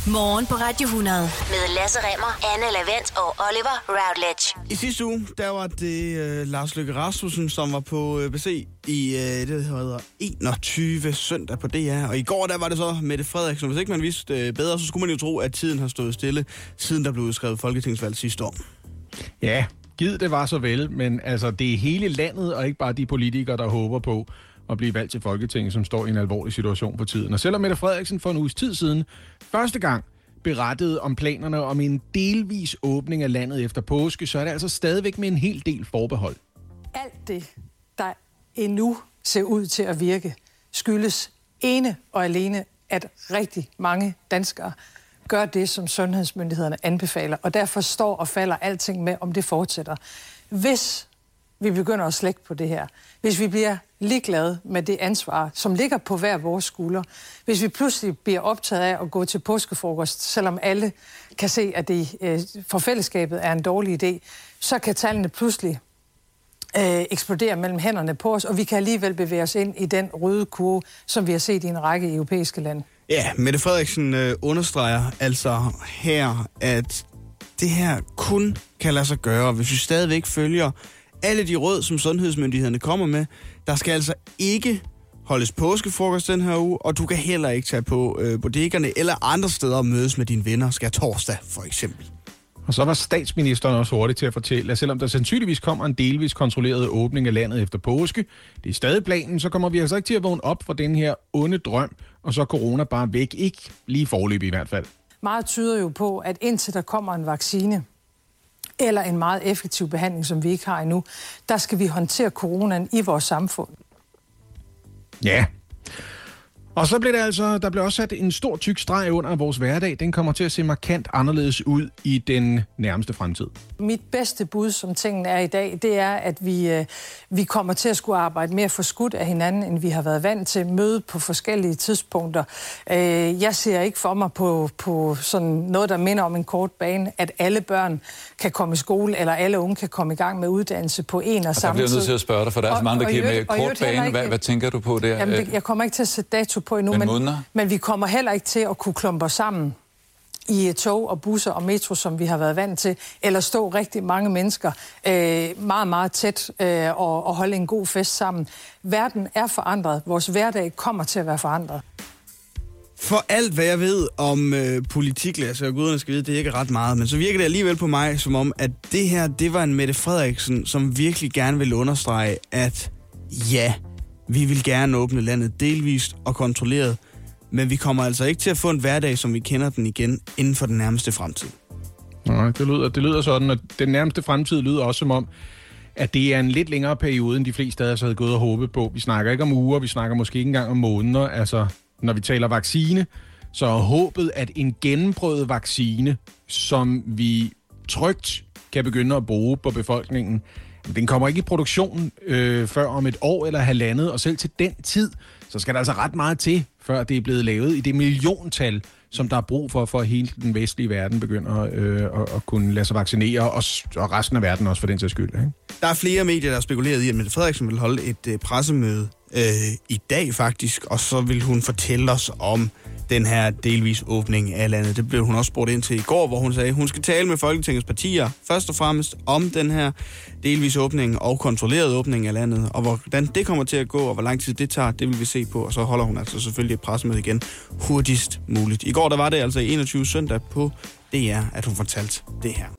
Morgen på Radio 100 med Lasse Remmer, Anne Lavent og Oliver Routledge. I sidste uge, der var det Lars Løkke Rasmussen, som var på besøg i det, der hedder 21 søndag på DR. Og i går, der var det så Mette Frederiksen. Hvis ikke man vidste bedre, så skulle man jo tro, at tiden har stået stille, siden der blev udskrevet folketingsvalg sidste år. Ja, givet det var så vel, men altså det er hele landet, og ikke bare de politikere, der håber på at blive valgt til Folketinget, som står i en alvorlig situation for tiden. Og selvom Mette Frederiksen for en uges tid siden første gang berettede om planerne om en delvis åbning af landet efter påske, så er det altså stadigvæk med en hel del forbehold. Alt det, der endnu ser ud til at virke, skyldes ene og alene, at rigtig mange danskere gør det, som sundhedsmyndighederne anbefaler. Og derfor står og falder alting med, om det fortsætter. Hvis vi begynder at slække på det her, hvis vi bliver ligeglade med det ansvar, som ligger på hver vores skulder, hvis vi pludselig bliver optaget af at gå til påskefrokost, selvom alle kan se, at det for fællesskabet er en dårlig idé, så kan tallene pludselig eksplodere mellem hænderne på os, og vi kan alligevel bevæge os ind i den røde kurve, som vi har set i en række europæiske lande. Ja, Mette Frederiksen understreger altså her, at det her kun kan lade sig gøre, hvis vi stadigvæk følger alle de råd, som sundhedsmyndighederne kommer med. Der skal altså ikke holdes påskefrokost den her uge, og du kan heller ikke tage på bodeggerne eller andre steder og mødes med dine venner, skærtorsdag for eksempel. Og så var statsministeren også hurtig til at fortælle, at selvom der sandsynligvis kommer en delvis kontrolleret åbning af landet efter påske, det er stadig planen, så kommer vi altså ikke til at vågne op for den her onde drøm, og så er corona bare væk. Ikke lige foreløbig i hvert fald. Meget tyder jo på, at indtil der kommer en vaccine, eller en meget effektiv behandling, som vi ikke har endnu, der skal vi håndtere coronaen i vores samfund. Ja. Og så blev der blev også sat en stor tyk streg under vores hverdag. Den kommer til at se markant anderledes ud i den nærmeste fremtid. Mit bedste bud, som tingene er i dag, det er, at vi kommer til at skulle arbejde mere forskudt af hinanden, end vi har været vant til. Møde på forskellige tidspunkter. Jeg ser ikke for mig på sådan noget, der minder om en kort bane, at alle børn kan komme i skole, eller alle unge kan komme i gang med uddannelse på en og samme tid. Jeg bliver nødt til at spørge dig, for der er så mange, der kan med kort bane. Hvad tænker du på der? Jamen, jeg kommer ikke til at sætte dato på endnu, men vi kommer heller ikke til at kunne klumpe os sammen i tog og busser og metro, som vi har været vant til, eller stå rigtig mange mennesker meget, meget tæt og holde en god fest sammen. Verden er forandret. Vores hverdag kommer til at være forandret. For alt, hvad jeg ved om politik, Lasse, og guderne skal vide, det er ikke ret meget, men så virker det alligevel på mig, som om, at det her, det var en Mette Frederiksen, som virkelig gerne ville understrege, at ja, vi vil gerne åbne landet delvist og kontrolleret, men vi kommer altså ikke til at få en hverdag, som vi kender den igen, inden for den nærmeste fremtid. Nej, det lyder sådan, at den nærmeste fremtid lyder også som om, at det er en lidt længere periode, end de fleste af os havde gået og håbet på. Vi snakker ikke om uger, vi snakker måske ikke engang om måneder. Altså, når vi taler vaccine, så er håbet, at en gennemprøvet vaccine, som vi trygt kan begynde at bruge på befolkningen, den kommer ikke i produktion før om et år eller halvandet, og selv til den tid, så skal der altså ret meget til, før det er blevet lavet i det milliontal, som der er brug for at hele den vestlige verden begynder at kunne lade sig vaccinere, og resten af verden også for den sags skyld. Ikke? Der er flere medier, der har spekuleret i, at Mette Frederiksen vil holde et pressemøde i dag faktisk, og så vil hun fortælle os om den her delvis åbning af landet. Det blev hun også spurgt ind til i går, hvor hun sagde, at hun skal tale med Folketingets partier først og fremmest om den her delvis åbning og kontrolleret åbning af landet, og hvordan det kommer til at gå, og hvor lang tid det tager, det vil vi se på, og så holder hun altså selvfølgelig et pressemøde igen hurtigst muligt. I går der var det altså i 21 søndag på DR, at hun fortalte det her.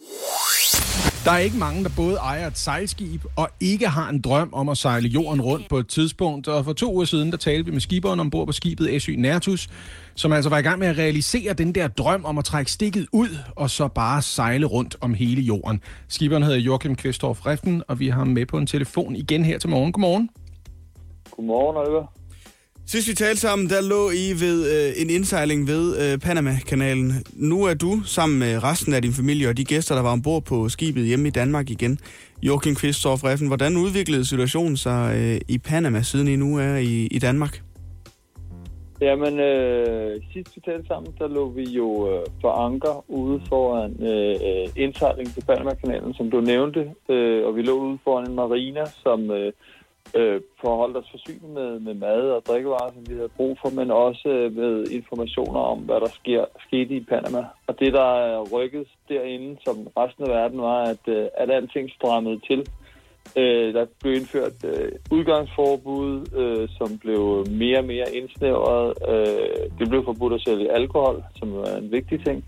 Der er ikke mange, der både ejer et sejlskib og ikke har en drøm om at sejle jorden rundt på et tidspunkt. Og for 2 uger siden, der talte vi med skiberen ombord på skibet SY Nertus, som altså var i gang med at realisere den der drøm om at trække stikket ud og så bare sejle rundt om hele jorden. Skiberen hedder Joachim Kvisthoff Reften, og vi har ham med på en telefon igen her til morgen. Godmorgen. Godmorgen, Oliver. Sidst vi talte sammen, der lå I ved en indsejling ved Panama-kanalen. Nu er du sammen med resten af din familie og de gæster, der var ombord på skibet hjemme i Danmark igen. Joachim Kvisthoff Reften, hvordan udviklede situationen sig i Panama, siden I nu er i Danmark? Jamen, sidst vi talte sammen, der lå vi jo for anker ude foran indsejling til Panama-kanalen, som du nævnte. Og vi lå ude foran en marina, som forholdt os forsynet med mad og drikkevarer, som vi havde brug for, men også med informationer om, hvad der skete i Panama. Og det, der rykkede derinde, som resten af verden, var, at alting strammede til. Der blev indført udgangsforbud, som blev mere og mere indsnævret. Det blev forbudt at sælge alkohol, som var en vigtig ting.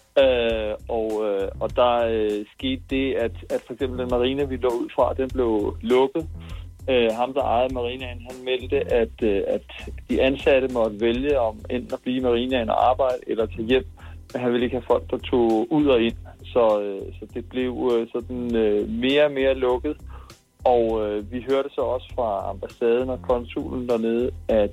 Og der skete det, at for eksempel den marina, vi lå ud fra, den blev lukket. Ham, der ejede marinaen, han meldte, at de ansatte måtte vælge om enten at blive i marinaen og arbejde eller tage hjem. Men han ville ikke have folk, der tog ud og ind. Så det blev sådan mere og mere lukket. Og vi hørte så også fra ambassaden og konsulen dernede,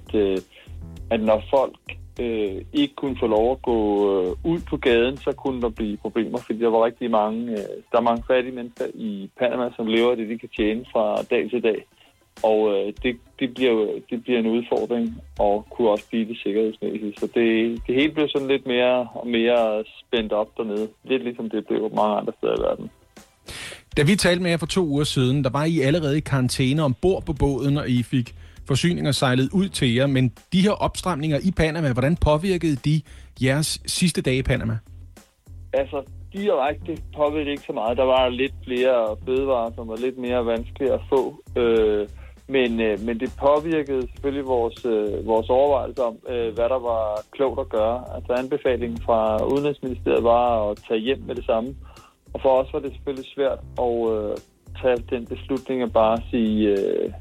at når folk ikke kunne få lov at gå ud på gaden, så kunne der blive problemer, fordi der var rigtig mange, der er mange fattige mennesker i Panama, som lever af det, de kan tjene fra dag til dag. Og det bliver en udfordring, og kunne også blive det sikkerhedsmæssigt. Så det hele blev sådan lidt mere og mere spændt op dernede. Lidt ligesom det blev mange andre steder i verden. Da vi talte med jer for 2 uger siden, der var I allerede i karantæne ombord på båden, og I fik forsyninger sejlet ud til jer. Men de her opstramninger i Panama, hvordan påvirkede de jeres sidste dage i Panama? Altså, direkte påvirkede ikke så meget. Der var lidt flere fødevarer, som var lidt mere vanskelige at få. Men det påvirkede selvfølgelig vores overvejelser om, hvad der var klogt at gøre. Altså anbefalingen fra Udenrigsministeriet var at tage hjem med det samme. Og for os var det selvfølgelig svært at tage den beslutning at bare sige,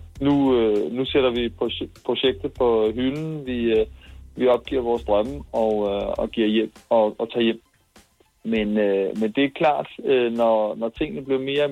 nu sætter vi projektet på hylden, vi opgiver vores drømme og giver hjem og tager hjem. Men det er klart, når tingene blev mere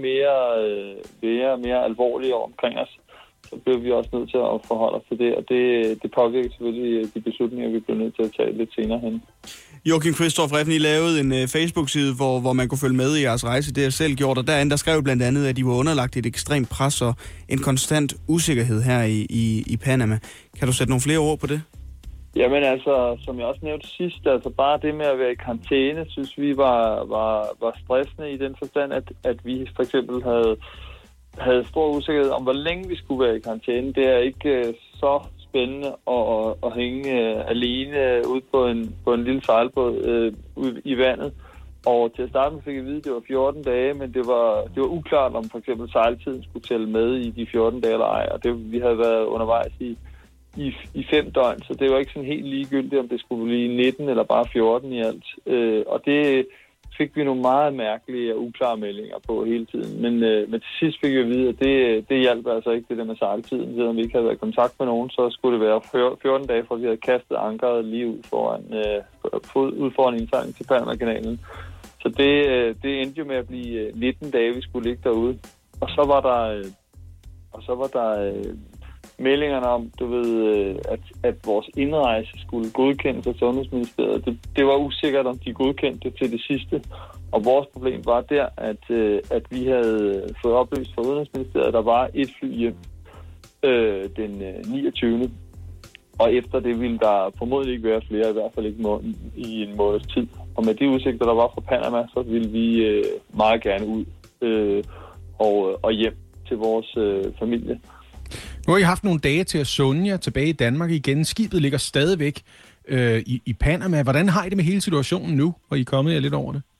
og mere alvorlige omkring os, så blev vi også nødt til at forholde os til det, og det påvirker selvfølgelig de beslutninger, vi blev nødt til at tage lidt senere hen. Joachim Christoph Refn, I lavede en Facebook-side, hvor man kunne følge med i jeres rejse. Det har selv gjort, og derinde der skrev blandt andet, at I var underlagt et ekstremt pres og en konstant usikkerhed her i Panama. Kan du sætte nogle flere ord på det? Jamen altså, som jeg også nævnte sidst, altså bare det med at være i karantæne, synes vi var stressende i den forstand, at vi for eksempel havde stor usikkerhed om, hvor længe vi skulle være i karantæne. Det er ikke så spændende at hænge alene ude på en lille sejlbåd ude i vandet. Og til at starte med fik jeg vide, at det var 14 dage, men det var uklart, om for eksempel sejltiden skulle tælle med i de 14 dage eller ej. Og vi havde været undervejs i 5 døgn, så det var ikke sådan helt ligegyldigt, om det skulle blive 19 eller bare 14 i alt. Og det fik vi nogle meget mærkelige og uklare meldinger på hele tiden. Men til sidst fik vi at vide, at det hjalp altså ikke det der med sejltiden. Selvom vi ikke havde været i kontakt med nogen, så skulle det være 14 dage, for vi havde kastet ankeret lige ud foran indsejling til Panama-kanalen. Så det endte jo med at blive 19 dage, vi skulle ligge derude. Og så var der meldingerne om, at vores indrejse skulle godkendes af Sundhedsministeriet. Det var usikkert, om de godkendte det til det sidste. Og vores problem var der, at vi havde fået oplyst fra Udenrigsministeriet, at der var et fly hjem den 29. Og efter det ville der formodentlig ikke være flere, i hvert fald ikke i en måneds tid. Og med de udsigter, der var fra Panama, så ville vi meget gerne ud og hjem til vores familie. Nu har I haft nogle dage til at sunde jer tilbage i Danmark igen. Skibet ligger stadigvæk i Panama. Hvordan har I det med hele situationen nu, hvor I er kommet jer lidt over det?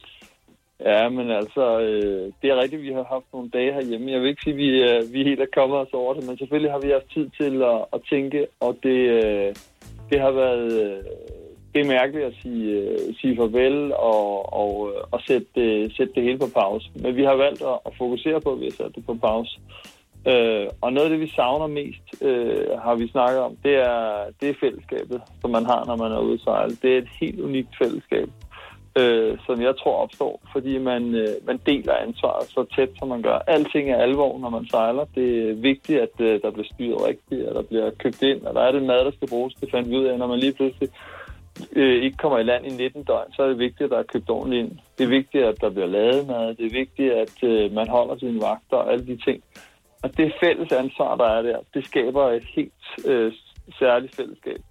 Ja, men altså, det er rigtigt, vi har haft nogle dage herhjemme. Jeg vil ikke sige, at vi helt er kommet os over det, men selvfølgelig har vi haft tid til at tænke, og det har været... Det er mærkeligt at sige farvel og sætte det hele på pause. Men vi har valgt at fokusere på, at vi har sat det på pause. Og noget af det, vi savner mest, har vi snakket om, det er fællesskabet, som man har, når man er ude at sejle. Det er et helt unikt fællesskab, som jeg tror opstår, fordi man deler ansvaret så tæt, som man gør. Alting er alvor, når man sejler. Det er vigtigt, at der bliver styret rigtigt, at der bliver købt ind, og der er det mad, der skal bruges. Det fandt vi ud af, når man lige pludselig ikke kommer i land i 19 døgn, så er det vigtigt, at der er købt ordentligt ind. Det er vigtigt, at der bliver lavet mad. Det er vigtigt, at man holder sine vagter og alle de ting. Og det fælles ansvar, der er der, det skaber et helt særligt fællesskab,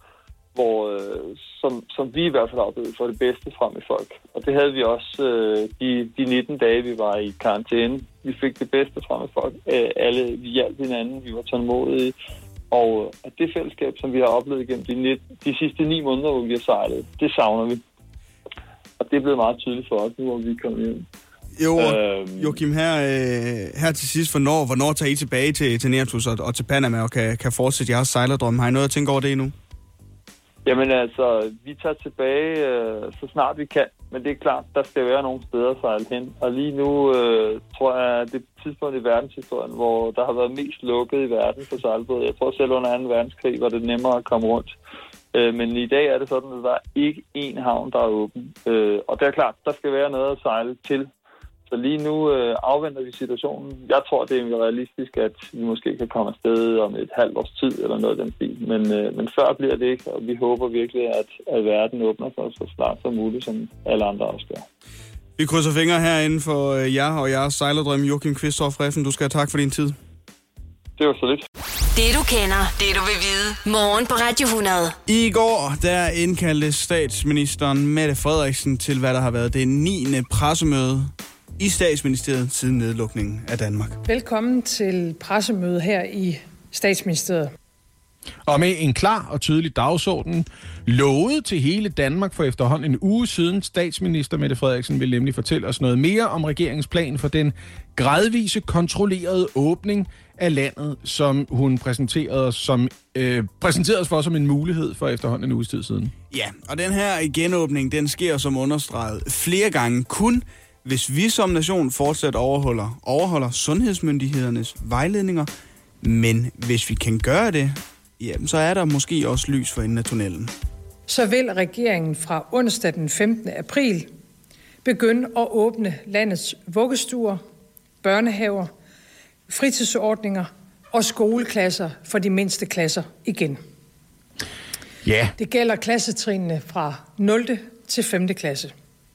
som vi i hvert fald oplevede for det bedste frem i folk. Og det havde vi også de 19 dage, vi var i karantæne. vi fik det bedste frem af folk. Alle, vi hjalp hinanden, vi var tålmodige. Og det fællesskab, som vi har oplevet igennem de sidste 9 måneder, hvor vi har sejlet, det savner vi. Og det er blevet meget tydeligt for os nu, hvor vi er kommet hjem. Joachim, her til sidst, hvornår tager I tilbage til Neretus og til Panama og kan fortsætte jeres sejlerdrømme? Har I noget at tænke over det endnu? Jamen altså, vi tager tilbage så snart vi kan, men det er klart, der skal være nogle steder at sejle hen. Og lige nu tror jeg, det er tidspunkt i verdenshistorien, hvor der har været mest lukket i verden for sejlbåd. Jeg tror selv under 2. verdenskrig var det nemmere at komme rundt. Men i dag er det sådan, at der er ikke én havn, der er åben. Og det er klart, der skal være noget at sejle til. Så lige nu afventer vi situationen. Jeg tror, det er realistisk, at vi måske kan komme afsted om et halvt års tid eller noget af den stil. Men før bliver det ikke, og vi håber virkelig, at verden åbner sig så snart som muligt, som alle andre også gør. Vi krydser fingre herinde for jer og jeres sejlerdrøm. Joachim Qvistorff Refn, du skal have tak for din tid. Det var så lidt. Det du kender, det du vil vide. Morgen på Radio 100. I går, der indkaldte statsministeren Mette Frederiksen til, hvad der har været det 9. pressemøde i statsministeriet siden nedlukningen af Danmark. Velkommen til pressemøde her i statsministeriet. Og med en klar og tydelig dagsorden, lovet til hele Danmark for efterhånden en uge siden. Statsminister Mette Frederiksen vil nemlig fortælle os noget mere om regeringens plan for den gradvise, kontrollerede åbning af landet, som hun præsenterede os for som en mulighed for efterhånden en uges tid siden. Ja, og den her genåbning, den sker som understreget flere gange kun, hvis vi som nation fortsat overholder sundhedsmyndighedernes vejledninger. Men hvis vi kan gøre det, jamen, så er der måske også lys for enden af tunnelen. Så vil regeringen fra onsdag den 15. april begynde at åbne landets vuggestuer, børnehaver, fritidsordninger og skoleklasser for de mindste klasser igen. Ja. Det gælder klassetrinene fra 0. til 5. klasse.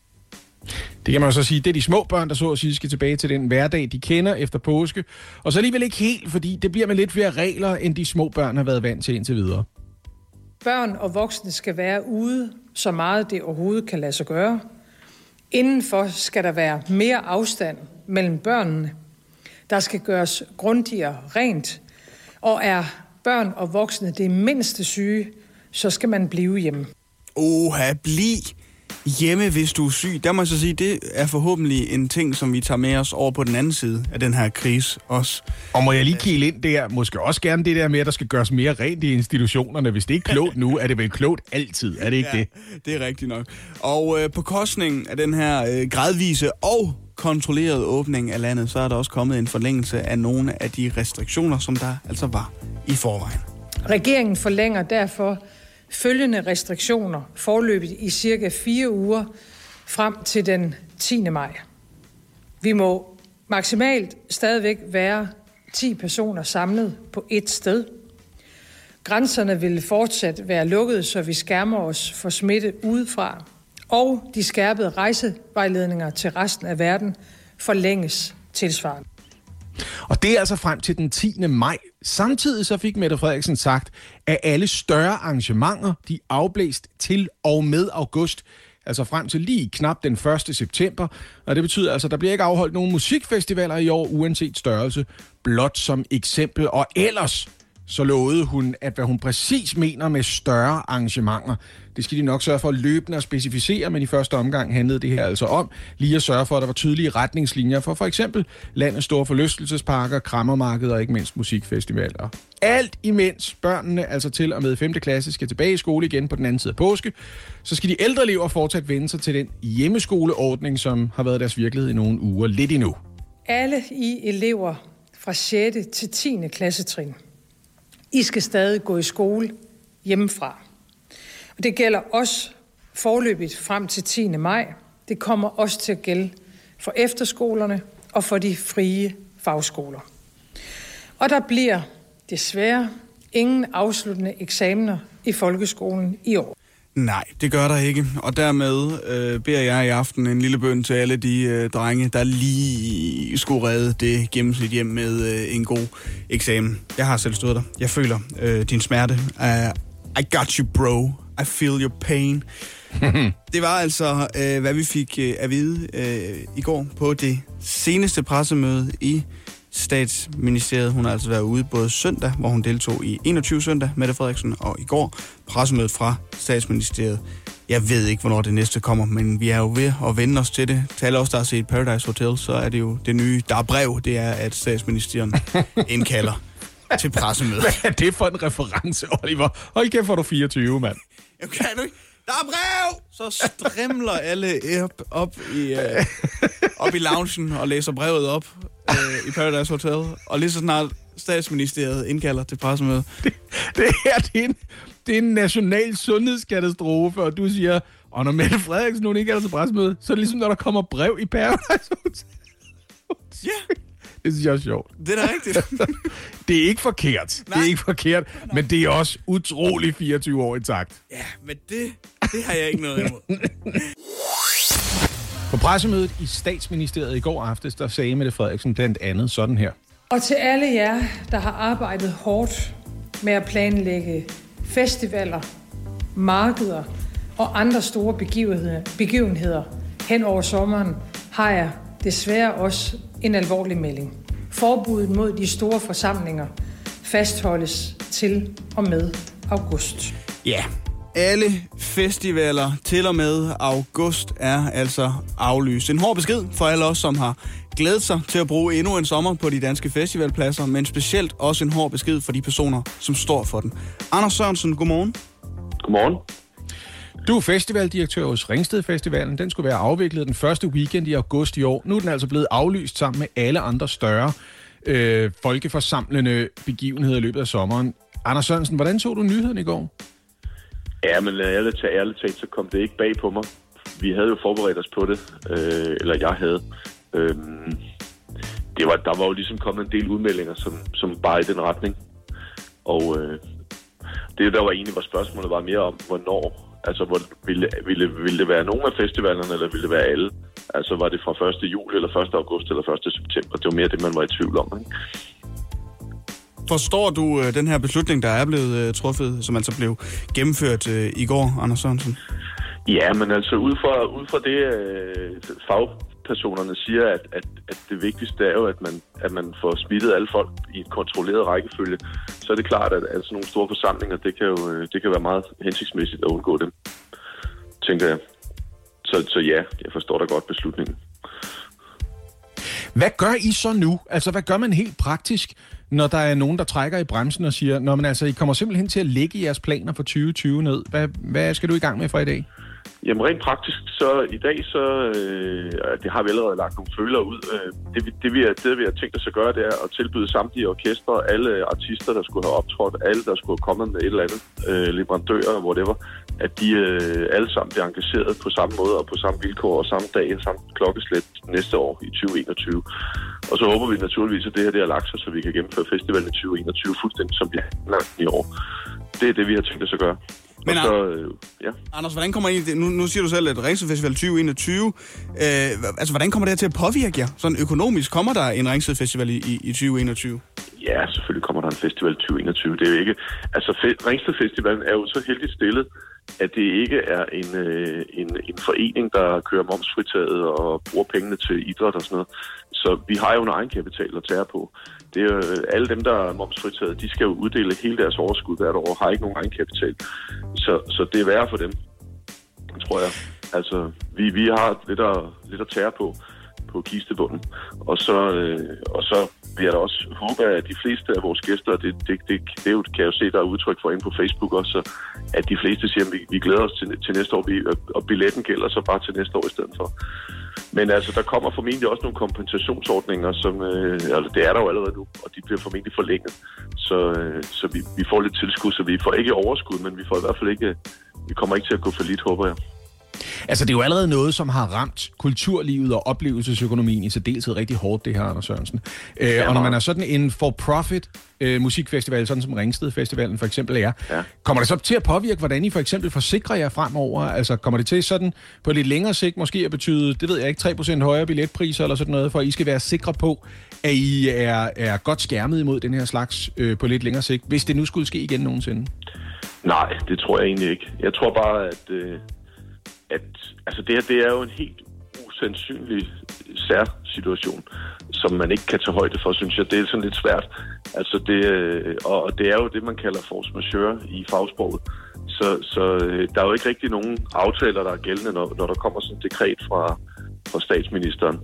Det kan man så sige, det er de små børn, der så at sige skal tilbage til den hverdag, de kender efter påske. Og så alligevel ikke helt, fordi det bliver med lidt flere regler, end de små børn har været vant til indtil videre. Børn og voksne skal være ude, så meget det overhovedet kan lade sig gøre. Indenfor skal der være mere afstand mellem børnene. Der skal gøres grundigere rent. Og er børn og voksne det mindste syge, så skal man blive hjemme. Bliv hjemme, hvis du er syg. Der må jeg så sige, det er forhåbentlig en ting, som vi tager med os over på den anden side af den her krise også. Og må jeg lige kigge ind der, måske også gerne det der med, at der skal gøres mere rent i institutionerne. Hvis det er klogt nu, er det vel klogt altid, er det ikke det? Det er rigtigt nok. Og på kostning af den her gradvise og kontrollerede åbning af landet, så er der også kommet en forlængelse af nogle af de restriktioner, som der altså var i forvejen. Regeringen forlænger derfor følgende restriktioner forløbigt i cirka 4 uger frem til den 10. maj. Vi må maksimalt stadigvæk være 10 personer samlet på et sted. Grænserne vil fortsat være lukkede, så vi skærmer os for smitte udefra. Og de skærpede rejsevejledninger til resten af verden forlænges tilsvarende. Og det er altså frem til den 10. maj. Samtidig så fik Mette Frederiksen sagt, at alle større arrangementer, de afblæst til og med august, altså frem til lige knap den 1. september. Og det betyder altså, at der bliver ikke afholdt nogen musikfestivaler i år, uanset størrelse, blot som eksempel. Og ellers så lovede hun, at hvad hun præcis mener med større arrangementer, det skal de nok sørge for at løbende og specificere, men i første omgang handlede det her altså om lige at sørge for, at der var tydelige retningslinjer for eksempel landets store forlystelsesparker, kræmmermarkeder og ikke mindst musikfestivaler. Alt imens børnene, altså til og med 5. klasse, skal tilbage i skole igen på den anden side af påske, så skal de ældre elever fortsat vende sig til den hjemmeskoleordning, som har været deres virkelighed i nogle uger lidt endnu. Alle I elever fra 6. til 10. klassetrin, I skal stadig gå i skole hjemmefra. Og det gælder også forløbigt frem til 10. maj. Det kommer også til at gælde for efterskolerne og for de frie fagskoler. Og der bliver desværre ingen afsluttende eksamener i folkeskolen i år. Nej, det gør der ikke. Og dermed beder jeg i aften en lille bøn til alle de drenge, der lige skulle redde det gennemsnit hjem med en god eksamen. Jeg har selv stået der. Jeg føler din smerte. I got you, bro. I feel your pain. Det var altså, hvad vi fik at vide i går på det seneste pressemøde i Statsministeriet. Hun har altså været ude både søndag, hvor hun deltog i 21 søndag, Mette Frederiksen, og i går pressemødet fra Statsministeriet. Jeg ved ikke, hvornår det næste kommer, men vi er jo ved at vende os til det. Til alle os, der har set Paradise Hotel, så er det jo det nye, der er brev, det er, at Statsministeriet indkalder til pressemøde. Hvad er det for en reference, Oliver? Hold kæft, hvor du 24, mand. Jeg kan du ikke. Der er brev! Så strimler alle op i loungen og læser brevet op i Paradise Hotel. Og lige så snart Statsministeriet indkalder til pressemøde. Det er en national sundhedskatastrofe, og du siger, og når Mette Frederiksen nu indkalder til pressemøde, så er det ligesom, når der kommer brev i Paradise Hotel. Ja. Det synes jeg er sjovt. Det er da rigtigt. Det er ikke forkert. Nej. Det er ikke forkert, men det er også utrolig 24 år i takt. Ja, men det har jeg ikke noget imod. På pressemødet i Statsministeriet i går aftes, der sagde Mette Frederiksen blandt andet sådan her. Og til alle jer, der har arbejdet hårdt med at planlægge festivaler, markeder og andre store begivenheder hen over sommeren, har jeg desværre også en alvorlig melding. Forbuddet mod de store forsamlinger fastholdes til og med august. Ja, alle festivaler til og med august er altså aflyst. En hård besked for alle os, som har glædet sig til at bruge endnu en sommer på de danske festivalpladser, men specielt også en hård besked for de personer, som står for den. Anders Sørensen, godmorgen. Godmorgen. Du er festivaldirektør hos Ringsted Festivalen. Den skulle være afviklet den første weekend i august i år. Nu er den altså blevet aflyst sammen med alle andre større folkeforsamlende begivenheder i løbet af sommeren. Anders Sørensen, hvordan så du nyheden i går? Ja, men ærligt talt, så kom det ikke bag på mig. Vi havde jo forberedt os på det, eller jeg havde. Der var jo ligesom kommet en del udmeldinger, som bare i den retning. Og det, der var egentlig, hvor spørgsmålet var mere om, hvornår. Altså, ville det være nogle af festivalerne, eller ville det være alle? Altså, var det fra 1. juli, eller 1. august, eller 1. september? Det var mere det, man var i tvivl om, ikke? Forstår du den her beslutning, der er blevet truffet, som altså blev gennemført i går, Anders Sørensen? Ja, men altså ud fra det fagpersonerne siger, at det vigtigste er jo, at man får smittet alle folk i en kontrolleret rækkefølge, så er det klart, at sådan nogle store forsamlinger, det kan være meget hensigtsmæssigt at undgå dem, tænker jeg. Så ja, jeg forstår da godt beslutningen. Hvad gør I så nu? Altså, hvad gør man helt praktisk, når der er nogen, der trækker i bremsen og siger, nå, men altså, I kommer simpelthen til at lægge jeres planer for 2020 ned. Hvad skal du i gang med fra i dag? Jamen rent praktisk, så i dag, det har vi allerede lagt nogle føler ud. Det vi har tænkt os at gøre, det er at tilbyde samtlige orkestre, alle artister, der skulle have optrådt, alle, der skulle have kommet med et eller andet, leverandører, whatever, at de alle sammen bliver engageret på samme måde og på samme vilkår og samme dag, samme klokkeslæt næste år i 2021. Og så håber vi naturligvis, at det her har lagt sig, så vi kan gennemføre festivalen i 2021 fuldstændig som vi har lagt i år. Det er det, vi har tænkt os at gøre. Men så, ja. Anders, hvordan kommer I nu siger du selv, at Ringsted Festival 2021, hvordan kommer det her til at påvirke jer? Sådan økonomisk, kommer der en Ringsted Festival i 2021? Ja, selvfølgelig kommer der en festival 2021. Det er jo ikke, altså Ringsted Festivalen er jo så heldigt stillet, at det ikke er en forening, der kører momsfritaget og bruger pengene til idræt og sådan noget. Så vi har jo en egenkapital at tage på. Det er jo, alle dem, der er momsfritaget, de skal jo uddele hele deres overskud hvert år, har ikke nogen egenkapital. Så det er værre for dem, tror jeg. Altså, vi har lidt at tære på kistebunden. Og så vil jeg da også håbe, at de fleste af vores gæster, det kan jeg jo se, der er udtryk for inde på Facebook også, at de fleste siger, at vi glæder os til næste år, og billetten gælder så bare til næste år i stedet for. Men altså, der kommer formentlig også nogle kompensationsordninger, som det er der jo allerede nu, og de bliver formentlig forlænget. Så vi får lidt tilskud, så vi får ikke overskud, men vi får i hvert fald ikke, vi kommer ikke til at gå for lidt, håber jeg. Altså, det er jo allerede noget, som har ramt kulturlivet og oplevelsesøkonomien i særdeleshed rigtig hårdt, det her, Anders Sørensen. Og når man er sådan en for-profit musikfestival, sådan som Ringsted Festivalen for eksempel er, kommer det så til at påvirke, hvordan I for eksempel forsikrer jer fremover? Altså, kommer det til sådan på lidt længere sigt måske at betyde, det ved jeg ikke, 3% højere billetpriser eller sådan noget, for at I skal være sikre på, at I er godt skærmet imod den her slags på lidt længere sigt, hvis det nu skulle ske igen nogensinde? Nej, det tror jeg egentlig ikke. Jeg tror bare, altså det her, det er jo en helt usandsynlig særsituation, som man ikke kan tage højde for, synes jeg. Det er sådan lidt svært. Altså og det er jo det, man kalder force majeure i fagsproget. Så der er jo ikke rigtig nogen aftaler, der er gældende, når der kommer sådan et dekret fra statsministeren.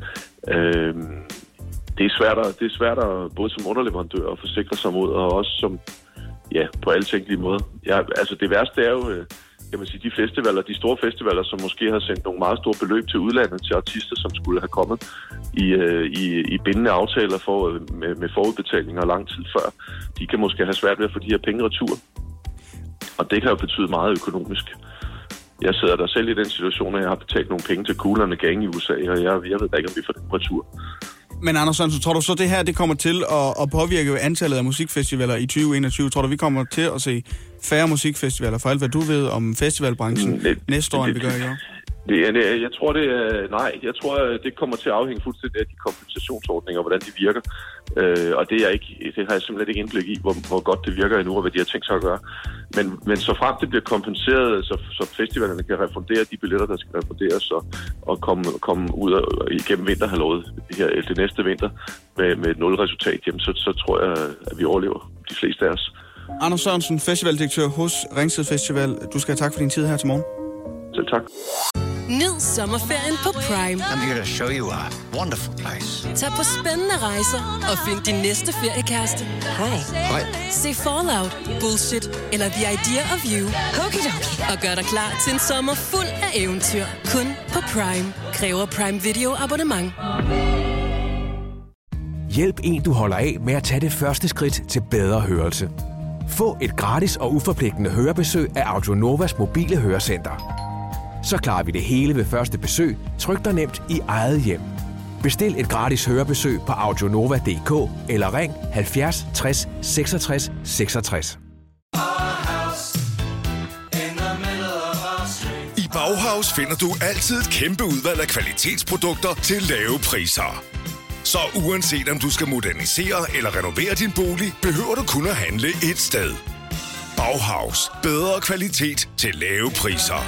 Det er svært at, både som underleverandør at forsikre sig mod, og også som, på alle tænkelige måder. Altså det værste er jo, kan man sige, de store festivaler, som måske har sendt nogle meget store beløb til udlandet, til artister, som skulle have kommet i bindende aftaler med forudbetalinger lang tid før. De kan måske have svært ved at få de her penge retur. Og det kan jo betyde meget økonomisk. Jeg sidder der selv i den situation, at jeg har betalt nogle penge til Kool and the Gang i USA, og jeg ved ikke, om vi får den retur. Men Anders Sørensen, tror du så, det her det kommer til at påvirke antallet af musikfestivaler i 2021? Tror du, vi kommer til at se færre musikfestivaler, for alt hvad du ved om festivalbranchen næste år, end vi gør i år? Jeg tror nej. Jeg tror, det kommer til at afhænge fuldstændig af de kompensationsordninger, hvordan de virker. Og det har jeg simpelthen ikke indblik i, hvor godt det virker endnu, og hvad de har tænkt sig at gøre. Men så frem det bliver kompenseret, så festivalerne kan refundere de billetter, der skal refunderes, og komme ud igennem vinterhalvåret det næste vinter med et nulresultat, jamen, så tror jeg, at vi overlever de fleste af os. Anders Sørensen, festivaldirektør hos Ringsted Festival. Du skal have tak for din tid her til morgen. Selv tak. Nyd sommerferien på Prime. I'm here to show you a wonderful place. Tag på spændende rejser og find din næste feriekæreste. Hej. Se Fallout, Bullshit eller The Idea of You. Og gør dig klar til en sommer fuld af eventyr. Kun på Prime. Kræver Prime Video abonnement. Hjælp en, du holder af med at tage det første skridt til bedre hørelse. Få et gratis og uforpligtende hørebesøg af Audionovas mobile hørecenter. Så klarer vi det hele ved første besøg, tryk dig nemt i eget hjem. Bestil et gratis hørebesøg på audionova.dk eller ring 70 60 66 66. I Bauhaus finder du altid et kæmpe udvalg af kvalitetsprodukter til lave priser. Så uanset om du skal modernisere eller renovere din bolig, behøver du kun at handle et sted. Bauhaus. Bedre kvalitet til lave priser.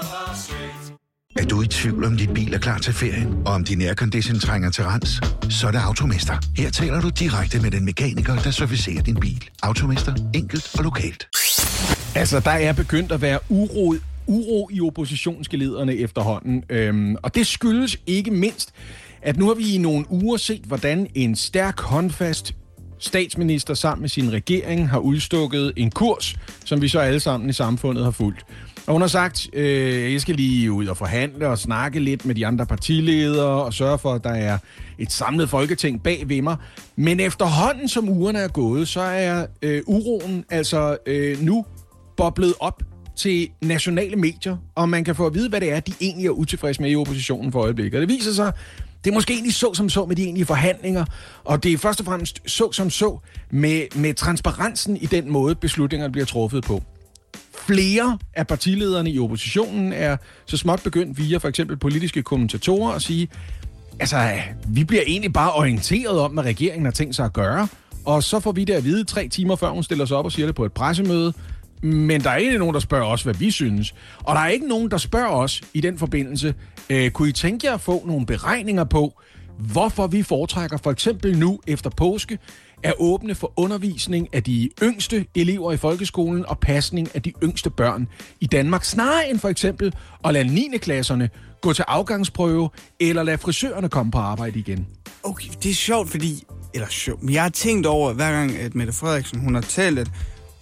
Er du i tvivl om din bil er klar til ferien, og om din aircondition trænger til rens? Så er det Automester. Her taler du direkte med den mekaniker, der servicerer din bil. Automester. Enkelt og lokalt. Altså, der er begyndt at være uro i oppositionsgelederne efterhånden. Og det skyldes ikke mindst, at nu har vi i nogle uger set, hvordan en stærk, håndfast statsminister sammen med sin regering har udstukket en kurs, som vi så alle sammen i samfundet har fulgt. Og hun har sagt, jeg skal lige ud og forhandle og snakke lidt med de andre partiledere og sørge for, at der er et samlet folketing bag ved mig. Men efterhånden, som ugerne er gået, så er uroen altså nu boblet op til nationale medier, og man kan få at vide, hvad det er, de egentlig er utilfredse med i oppositionen for øjeblikket. Og det viser sig, det er måske egentlig så med de egentlige forhandlinger, og det er først og fremmest så med transparensen i den måde, beslutningerne bliver truffet på. Flere af partilederne i oppositionen er så småt begyndt via for eksempel politiske kommentatorer at sige, altså, vi bliver egentlig bare orienteret om, hvad regeringen har tænkt sig at gøre, og så får vi det at vide 3 timer før hun stiller sig op og siger det på et pressemøde. Men der er ikke nogen, der spørger os, hvad vi synes. Og der er ikke nogen, der spørger os i den forbindelse, kunne I tænke jer at få nogle beregninger på, hvorfor vi foretrækker for eksempel nu efter påske at åbne for undervisning af de yngste elever i folkeskolen og pasning af de yngste børn i Danmark, snarere end for eksempel at lade 9. klasserne gå til afgangsprøve eller lade frisørerne komme på arbejde igen. Okay, det er sjovt, men jeg har tænkt over, hver gang at Mette Frederiksen hun har talt, at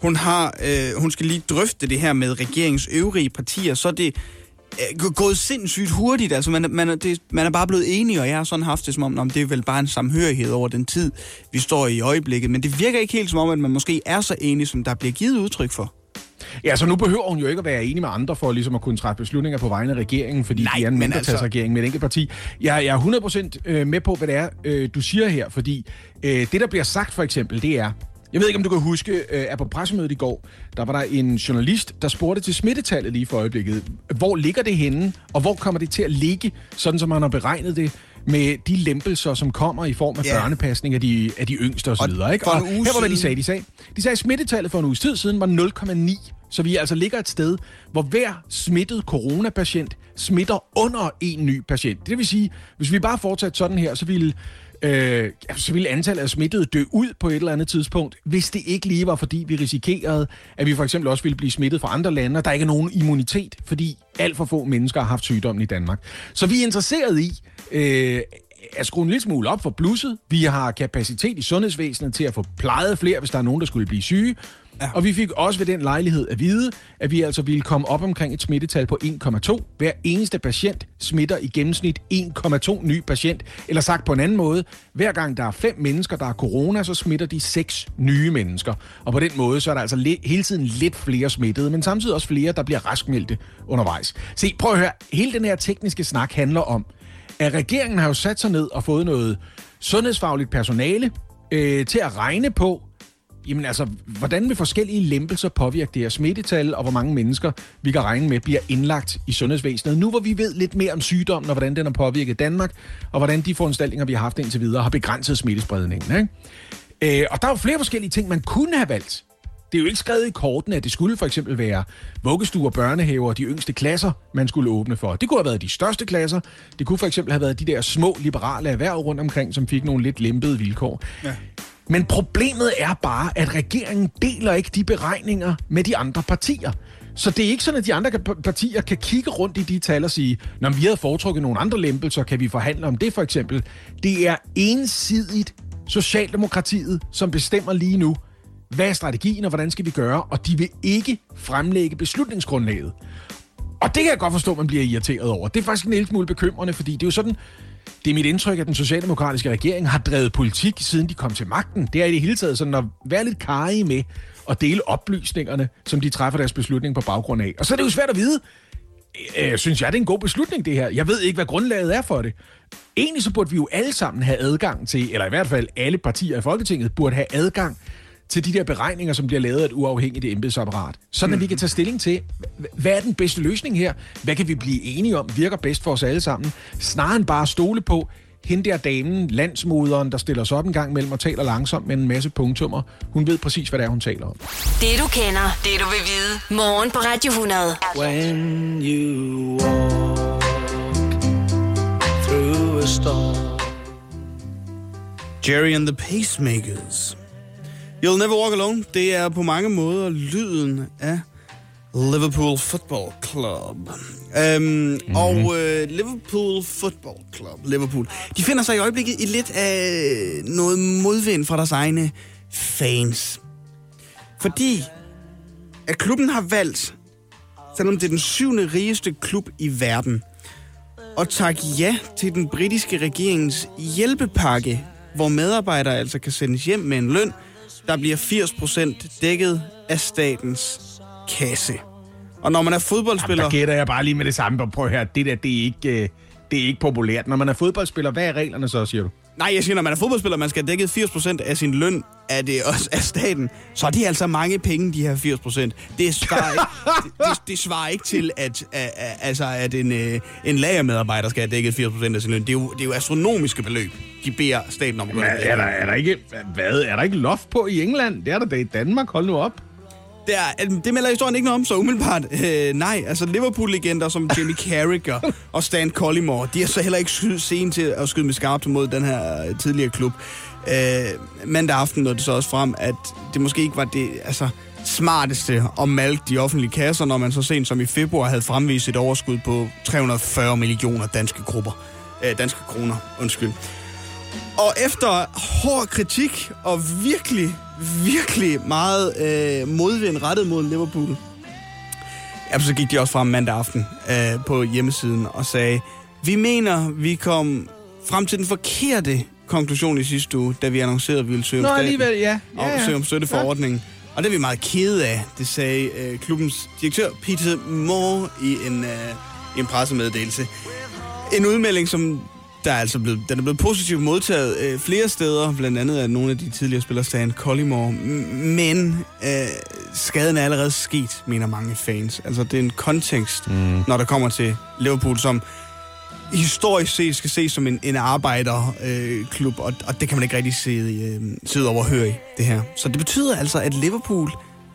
hun skal lige drøfte det her med regeringens øvrige partier, så er det gået sindssygt hurtigt. Altså man er bare blevet enige, og jeg har sådan haft det som om, det er vel bare en samhørighed over den tid, vi står i øjeblikket. Men det virker ikke helt som om, at man måske er så enig, som der bliver givet udtryk for. Ja, så nu behøver hun jo ikke at være enig med andre for ligesom at kunne træffe beslutninger på vegne af regeringen, fordi de er en mindretalsregering med et enkelt parti. Jeg er 100% med på, hvad det er, du siger her, fordi det, der bliver sagt for eksempel, det er, jeg ved ikke, om du kan huske, at på pressemødet i går, der var der en journalist, der spurgte til smittetallet lige for øjeblikket. Hvor ligger det henne, og hvor kommer det til at ligge, sådan som man har beregnet det med de lempelser, som kommer i form af børnepasning af de yngste osv. Her var hvad de sagde. De sagde, at smittetallet for en uges tid siden var 0,9. Så vi altså ligger et sted, hvor hver smittet coronapatient smitter under en ny patient. Det vil sige, hvis vi bare fortsatte sådan her, så ville antallet af smittede dø ud på et eller andet tidspunkt, hvis det ikke lige var, fordi vi risikerede, at vi for eksempel også ville blive smittet fra andre lande, og der ikke er nogen immunitet, fordi alt for få mennesker har haft sygdommen i Danmark. Så vi er interesseret i at skrue en lille smule op for blusset. Vi har kapacitet i sundhedsvæsenet til at få plejet flere, hvis der er nogen, der skulle blive syge. Ja. Og vi fik også ved den lejlighed at vide, at vi altså ville komme op omkring et smittetal på 1,2. Hver eneste patient smitter i gennemsnit 1,2 ny patient. Eller sagt på en anden måde, hver gang der er 5 mennesker, der har corona, så smitter de 6 nye mennesker. Og på den måde, så er der altså hele tiden lidt flere smittede, men samtidig også flere, der bliver raskmeldte undervejs. Se, prøv at høre. Hele den her tekniske snak handler om, at regeringen har jo sat sig ned og fået noget sundhedsfagligt personale til at regne på, jamen altså, hvordan vil forskellige lempelser påvirke det her smittetal, og hvor mange mennesker, vi kan regne med, bliver indlagt i sundhedsvæsenet. Nu hvor vi ved lidt mere om sygdommen, og hvordan den har påvirket Danmark, og hvordan de foranstaltninger, vi har haft indtil videre, har begrænset smittespredningen. Ikke? Og der er jo flere forskellige ting, man kunne have valgt. Det er jo ikke skrevet i kortene, at det skulle for eksempel være vuggestuer, børnehaver og de yngste klasser, man skulle åbne for. Det kunne have været de største klasser. Det kunne for eksempel have været de der små liberale erhverv rundt omkring, som fik nogle lidt lempede vilkår. Ja. Men problemet er bare, at regeringen deler ikke de beregninger med de andre partier. Så det er ikke sådan, at de andre partier kan kigge rundt i de tal og sige, når vi havde foretrukket nogle andre lempelser, kan vi forhandle om det for eksempel. Det er ensidigt Socialdemokratiet, som bestemmer lige nu, hvad er strategien, og hvordan skal vi gøre? Og de vil ikke fremlægge beslutningsgrundlaget. Og det kan jeg godt forstå, at man bliver irriteret over. Det er faktisk en lille smule bekymrende, fordi det er jo sådan, det er mit indtryk, at den socialdemokratiske regering har drevet politik, siden de kom til magten. Det er i det hele taget sådan at være lidt karrige med at dele oplysningerne, som de træffer deres beslutning på baggrund af. Og så er det jo svært at vide, synes jeg, det er en god beslutning, det her. Jeg ved ikke, hvad grundlaget er for det. Egentlig så burde vi jo alle sammen have adgang til, eller i hvert fald alle partier i Folketinget burde have adgang til de der beregninger, som bliver lavet af et uafhængigt embedsapparat. Sådan at vi kan tage stilling til, hvad er den bedste løsning her? Hvad kan vi blive enige om virker bedst for os alle sammen? Snarere end bare stole på hende der damen, landsmoderen, der stiller sig op en gang mellem og taler langsomt med en masse punktummer. Hun ved præcis, hvad det er, hun taler om. Det du kender, det du vil vide. Morgen på Radio 100. When you walk through a storm. Jerry and the Pacemakers. You'll Never Walk Alone, det er på mange måder lyden af Liverpool Football Club. Og Liverpool Football Club, Liverpool, de finder sig i øjeblikket i lidt af noget modvind fra deres egne fans. Fordi at klubben har valgt, selvom det er den 7. rigeste klub i verden, at takke ja til den britiske regerings hjælpepakke, hvor medarbejdere altså kan sendes hjem med en løn, der bliver 80% dækket af statens kasse. Og når man er fodboldspiller... Jamen, der gætter jeg bare lige med det samme. Prøv her, det der, det er ikke populært. Når man er fodboldspiller, hvad er reglerne så, siger du? Nej, jeg siger, når man er fodboldspiller, man skal have dækket 80% af sin løn af det også af staten. Så er det altså mange penge, de her 80%. Det svarer ikke til, at en lagermedarbejder skal have dækket 80% af sin løn. Det er jo astronomiske beløb, de beder staten om at gøre. Er der ikke loft på i England? Det er der da i Danmark. Hold nu op. Det melder historien ikke noget om, så umiddelbart. Nej, altså Liverpool-legender som Jimmy Carragher og Stan Collymore, de er så heller ikke sent til at skyde med skarpt mod den her tidligere klub. Mandag aften nåede det så også frem, at det måske ikke var det smarteste at malke de offentlige kasser, når man så sent som i februar havde fremvist et overskud på 340 millioner danske kroner. Og efter hård kritik og virkelig meget modvind rettet mod Liverpool, så gik de også frem mandag aften på hjemmesiden og sagde, vi mener, vi kom frem til den forkerte konklusion i sidste uge, da vi annoncerede, at vi ville søge om støtteforordningen. Og det er vi meget kede af, det sagde klubbens direktør Peter Moore i en pressemeddelelse. En udmelding, som den er blevet positivt modtaget flere steder, blandt andet af nogle af de tidligere spillere, Stan Collymore, men skaden er allerede sket, mener mange fans. Altså, det er en kontekst, når der kommer til Liverpool, som historisk set skal ses som en arbejderklub, og det kan man ikke rigtig sidde overhøre i, det her. Så det betyder altså, at Liverpool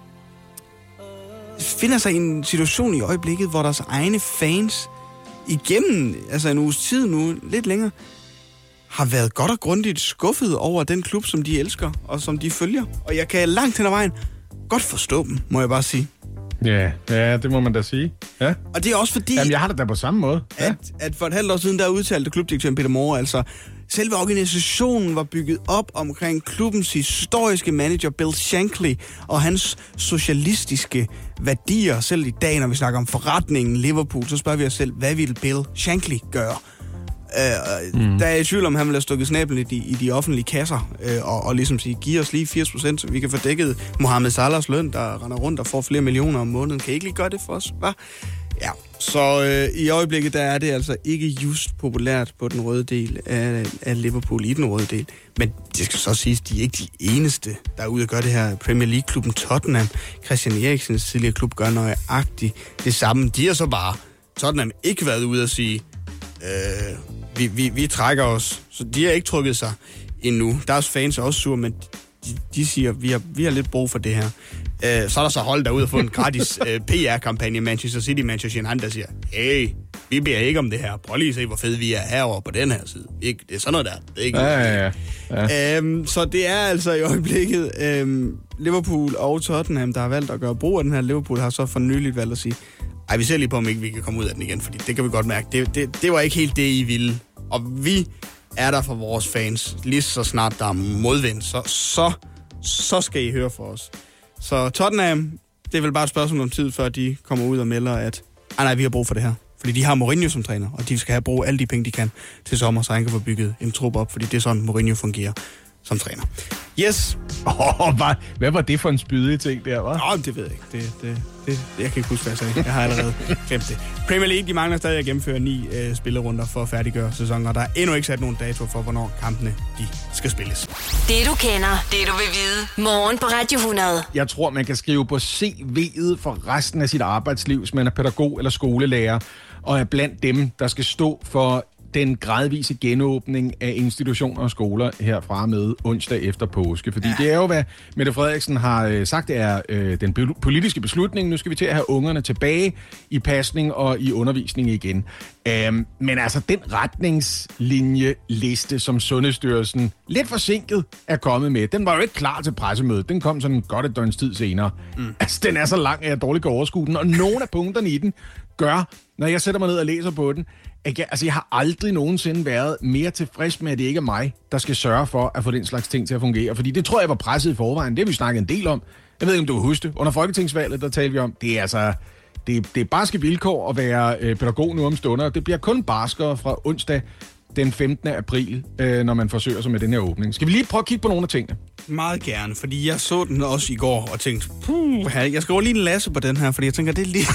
finder sig i en situation i øjeblikket, hvor deres egne fans igennem en uges tid nu, lidt længere, har været godt og grundigt skuffet over den klub, som de elsker, og som de følger. Og jeg kan langt hen ad vejen godt forstå dem, må jeg bare sige. Ja, det må man da sige. Ja. Og det er også fordi... Jamen, jeg har det da på samme måde. Ja. At for et halvt år siden, der udtalte klubdirektøren Peter Moore, altså, selve organisationen var bygget op omkring klubbens historiske manager Bill Shankly og hans socialistiske værdier. Selv i dag, når vi snakker om forretningen Liverpool, så spørger vi os selv, hvad ville Bill Shankly gøre? Der er i tvivl om, han ville have stukket snablen i de offentlige kasser, og ligesom sige, giv os lige 80%, så vi kan få dækket Mohamed Salahs løn, der render rundt og får flere millioner om måneden. Kan I ikke lige gøre det for os, hva? Ja, så i øjeblikket, der er det altså ikke just populært på den røde del af Liverpool, i den røde del. Men det skal så siges, de er ikke de eneste, der er ude og gøre det her. Premier League-klubben Tottenham, Christian Eriksens tidligere klub, gør nøjagtigt det samme. De har så bare, Tottenham, ikke været ude at sige, vi trækker os. Så de har ikke trykket sig endnu. Deres fans er også sure, men de siger, vi har lidt brug for det her. Så er der så hold derude og få en gratis PR-kampagne i Manchester City, Manchester United, der siger, hey, vi beder ikke om det her. Prøv lige at se, hvor fed vi er herovre på den her side. Ikke, det er sådan noget der. Det er ikke ja. Så det er altså i øjeblikket Liverpool og Tottenham, der har valgt at gøre brug af den her. Liverpool har så for nyligt valgt at sige, vi ser lige på, om ikke vi kan komme ud af den igen, fordi det kan vi godt mærke. Det var ikke helt det, I ville. Og vi er der for vores fans. Lige så snart der er modvind, så skal I høre for os. Så Tottenham, det er vel bare et spørgsmål om tid, før de kommer ud og melder, at nej, vi har brug for det her. Fordi de har Mourinho som træner, og de skal have brug alle de penge, de kan til sommer, så han kan få bygget en trup op, fordi det er sådan, Mourinho fungerer som træner. Yes. Hvad var det for en spydig ting der, hva'? Det ved jeg ikke. Jeg kan ikke huske, hvad jeg sagde. Jeg har allerede glemt det. Premier League, de mangler stadig at gennemføre 9 spillerunder for at færdiggøre sæsonen, og der er endnu ikke sat nogen dato for, hvornår kampene de skal spilles. Det du kender, det du vil vide. Morgen på Radio 100. Jeg tror, man kan skrive på CV'et for resten af sit arbejdsliv, hvis man er pædagog eller skolelærer, og er blandt dem, der skal stå for den gradvise genåbning af institutioner og skoler herfra med onsdag efter påske. Fordi det er jo, hvad Mette Frederiksen har sagt, er den politiske beslutning. Nu skal vi til at have ungerne tilbage i pasning og i undervisning igen. Men altså, den retningslinjeliste, som Sundhedsstyrelsen lidt forsinket er kommet med, den var jo ikke klar til pressemødet. Den kom sådan godt et døgns tid senere. Altså, den er så lang, at jeg dårligt kan overskue den. Og nogle af punkterne i den gør, når jeg sætter mig ned og læser på den, jeg har aldrig nogensinde været mere tilfreds med, at det ikke er mig, der skal sørge for at få den slags ting til at fungere. Fordi det tror jeg var presset i forvejen. Det har vi snakket en del om. Jeg ved ikke, om du kan huske det. Under folketingsvalget, der talte vi om, det er barske vilkår at være pædagog nu om stunder. Det bliver kun barskere fra onsdag den 15. april, når man forsøger sig med den her åbning. Skal vi lige prøve at kigge på nogle af tingene? Meget gerne, fordi jeg så den også i går og tænkte, jeg skal over lige en lasse på den her, fordi jeg tænker, det er lige...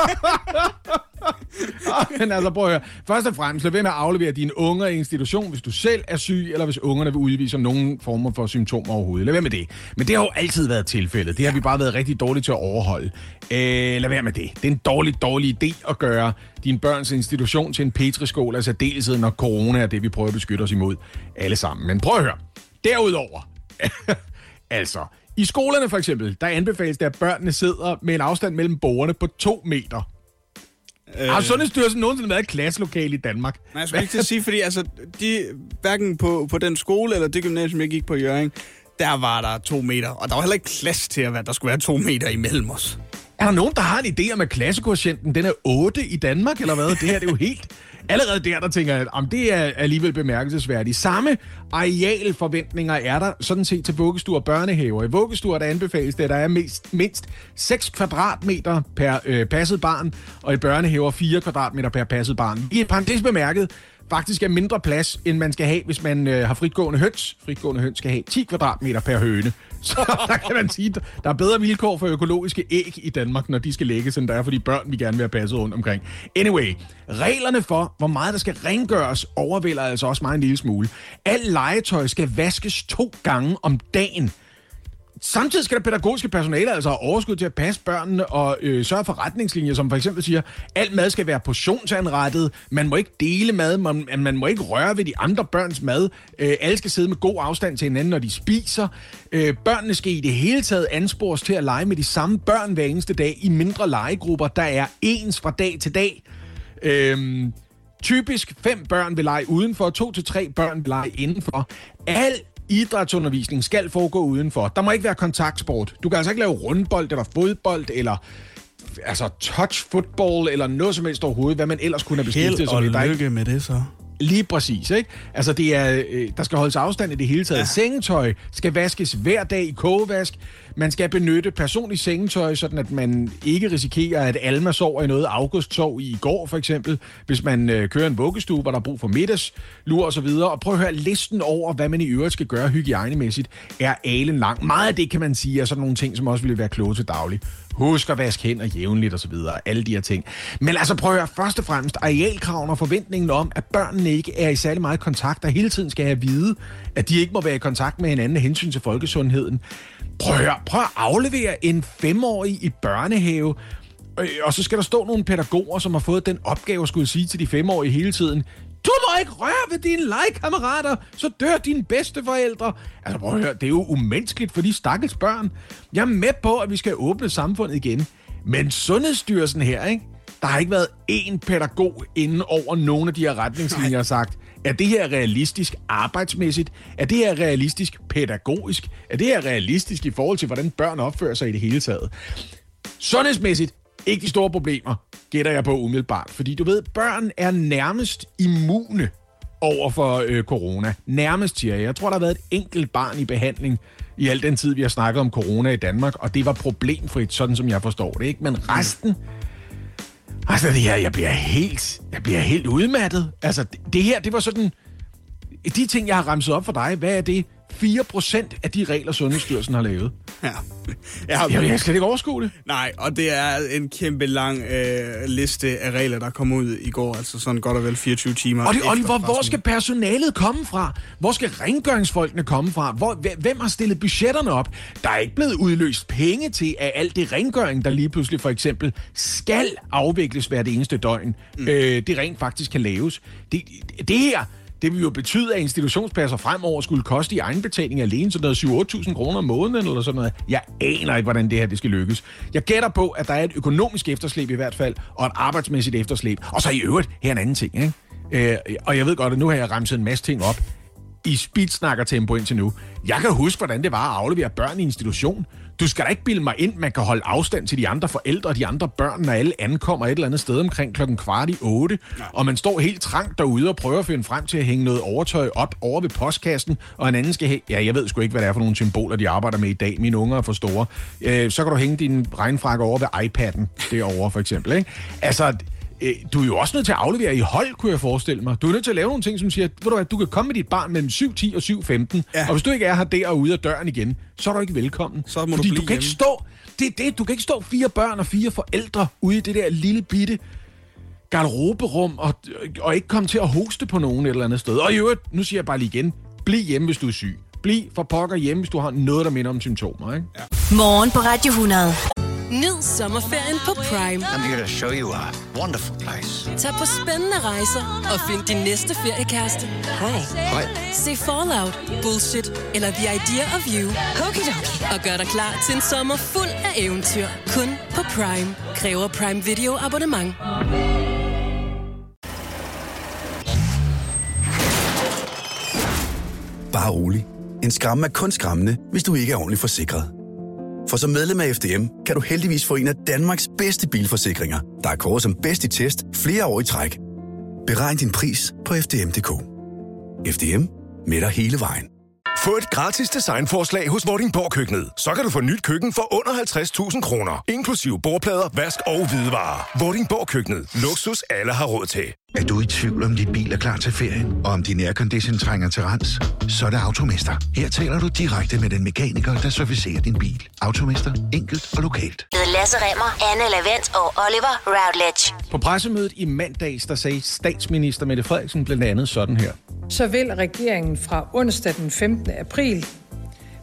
Men altså, prøv at høre. Først og fremmest, lad være med at aflevere dine unger i institution, hvis du selv er syg, eller hvis ungerne vil udvise nogen former for symptomer overhovedet. Lad være med det. Men det har jo altid været tilfældet. Det har vi bare været rigtig dårlige til at overholde. Lad være med det. Det er en dårlig idé at gøre din børns institution til en petriskål, altså deltid, når corona er det, vi prøver at beskytte os imod alle sammen. Men prøv at høre. Derudover, altså, i skolerne for eksempel, der anbefales det, at børnene sidder med en afstand mellem bordene på 2 meter. Har Sundhedsstyrelsen nogensinde været et klasselokale i Danmark? Nej, jeg skulle ikke til at sige, fordi altså, hverken på den skole eller det gymnasium, jeg gik på i Hjørring, der var der 2 meter, og der var heller ikke plads til, at der skulle være 2 meter imellem os. Er der nogen, der har en idé om, at klassekvotienten den er 8 i Danmark, eller hvad? Det her det er jo helt... Allerede der tænker jeg, at det er alligevel bemærkelsesværdigt. Samme arealforventninger er der sådan set til vuggestuer og børnehaver. I vuggestuer, der anbefales det, at der er mindst 6 kvadratmeter per passet barn, og i børnehaver 4 kvadratmeter per passet barn. I et parentes bemærket, faktisk er mindre plads, end man skal have, hvis man har fritgående høns. Fritgående høns skal have 10 kvadratmeter per høne. Så der kan man sige, der er bedre vilkår for økologiske æg i Danmark, når de skal lægges, end der er for de børn, vi gerne vil have passet rundt omkring. Anyway, reglerne for, hvor meget der skal rengøres, overvælder altså også meget en lille smule. Alt legetøj skal vaskes 2 gange om dagen. Samtidig skal det pædagogiske personale altså have overskud til at passe børnene og sørge for retningslinjer, som for eksempel siger, alt mad skal være portionsanrettet, man må ikke dele mad, man må ikke røre ved de andre børns mad, alle skal sidde med god afstand til hinanden, når de spiser. Børnene skal i det hele taget anspores til at lege med de samme børn hver eneste dag i mindre legegrupper, der er ens fra dag til dag. Typisk 5 børn vil lege udenfor, 2 til 3 børn vil lege indenfor. Al idrætsundervisning skal foregå udenfor. Der må ikke være kontaktsport. Du kan altså ikke lave rundbold eller fodbold eller touch football eller noget som helst overhovedet, hvad man ellers kunne have beskæftiget sig med. Held og lykke med det så. Lige præcis, ikke? Altså, det er, der skal holdes afstand i det hele taget. Ja. Sengetøj skal vaskes hver dag i kogevask. Man skal benytte personligt sengetøj, sådan at man ikke risikerer, at Alma sover i noget, August sov i går, for eksempel. Hvis man kører en vuggestue, hvor der er brug for middagslur og så videre. Og prøv at høre, listen over, hvad man i øvrigt skal gøre hygiejnemæssigt, er alen lang. Meget af det kan man sige er sådan nogle ting, som også ville være kloge til daglig. Husk at vaske hænder jævnligt og så videre. Alle de her ting. Men altså prøv at høre, først og fremmest arealkravene og forventningen om, at børnene ikke er i særlig meget kontakt, og hele tiden skal have at vide, at de ikke må være i kontakt med hinanden af hensyn til folkesundheden. Prøv at aflevere en 5-årig i børnehave, og så skal der stå nogle pædagoger, som har fået den opgave at skulle sige til de 5-årige hele tiden, du må ikke røre ved dine legekammerater, så dør dine bedsteforældre. Altså prøv at høre, det er jo umenneskeligt for de stakkels børn. Jeg er med på, at vi skal åbne samfundet igen. Men Sundhedsstyrelsen her, ikke? Der har ikke været én pædagog inden over nogle af de her retningslinjer sagt, er det her realistisk arbejdsmæssigt? Er det her realistisk pædagogisk? Er det her realistisk i forhold til, hvordan børn opfører sig i det hele taget? Sundhedsmæssigt, ikke de store problemer, gætter jeg på umiddelbart. Fordi du ved, børn er nærmest immune over for corona. Nærmest, siger jeg. Jeg tror, der har været et enkelt barn i behandling i al den tid, vi har snakket om corona i Danmark, og det var problemfrit, sådan som jeg forstår det, ikke? Men resten... Altså, det her, jeg bliver helt udmattet. Altså, det her, det var sådan... De ting, jeg har remset op for dig, hvad er det? 4% af de regler, Sundhedsstyrelsen har lavet. Ja. Jeg skal ikke overskue det. Nej, og det er en kæmpe lang liste af regler, der kom ud i går. Altså sådan godt og vel 24 timer. Og hvor skal personalet komme fra? Hvor skal rengøringsfolkene komme fra? Hvem har stillet budgetterne op? Der er ikke blevet udløst penge til, at alt det rengøring, der lige pludselig for eksempel skal afvikles hvert eneste døgn, det rent faktisk kan laves. Det her... Det vil jo betyde, at institutionspladser fremover skulle koste i egenbetaling alene sådan noget 7-8.000 kroner om måneden eller sådan noget. Jeg aner ikke, hvordan det her det skal lykkes. Jeg gætter på, at der er et økonomisk efterslæb i hvert fald, og et arbejdsmæssigt efterslæb. Og så i øvrigt, her en anden ting, ikke? Og jeg ved godt, at nu har jeg remset en masse ting op i speedsnakker-tempo indtil nu. Jeg kan huske, hvordan det var at aflevere børn i institution. Du skal da ikke bilde mig ind, man kan holde afstand til de andre forældre og de andre børn, når alle ankommer et eller andet sted omkring 7:15, og man står helt trangt derude og prøver at finde frem til at hænge noget overtøj op over ved postkassen, og en anden skal jeg ved sgu ikke, hvad det er for nogle symboler, de arbejder med i dag. Mine unger er for store. Så kan du hænge din regnfrakke over ved iPad'en derovre, for eksempel, ikke? Altså... Du er jo også nødt til at aflevere i hold, kunne jeg forestille mig. Du er nødt til at lave nogle ting, som siger, ved du hvad, du kan komme med dit barn mellem 7:10 og 7:15, og hvis du ikke er her derude af døren igen, så er du ikke velkommen. Så må fordi du kan ikke stå, du kan ikke stå 4 børn og 4 forældre ude i det der lille bitte garderoberum og ikke komme til at hoste på nogen et eller andet sted. Og i øvrigt, nu siger jeg bare lige igen, bliv hjemme, hvis du er syg. Bliv for pokker hjemme, hvis du har noget, der minder om symptomer, ikke? Ja. Morgen på Radio 100. Nyd sommerferien på Prime. I'm here to show you a wonderful place. Tag på spændende rejser og find din næste feriekæreste. Hej. Se Fallout, Bullshit eller The Idea of You. Og gør dig klar til en sommer fuld af eventyr. Kun på Prime. Kræver Prime Video abonnement. Bare rolig. En skræmme er kun skræmmende, hvis du ikke er ordentligt forsikret. For som medlem af FDM kan du heldigvis få en af Danmarks bedste bilforsikringer, der er kåret som bedst i test flere år i træk. Beregn din pris på FDM.dk. FDM med dig hele vejen. Få et gratis designforslag hos Vordingborg Køkkenet. Så kan du få nyt køkken for under 50.000 kroner. Inklusive bordplader, vask og hvidevarer. Vordingborg Køkkenet. Luksus alle har råd til. Er du i tvivl om din bil er klar til ferien, og om din aircondition trænger til rens? Så er det Automester. Her taler du direkte med den mekaniker, der servicerer din bil. Automester. Enkelt og lokalt. Med Lasse Remmer, Anne Lavent og Oliver Routledge. På pressemødet i mandags, der sagde statsminister Mette Frederiksen blandt andet sådan her. Så vil regeringen fra onsdag den 15. april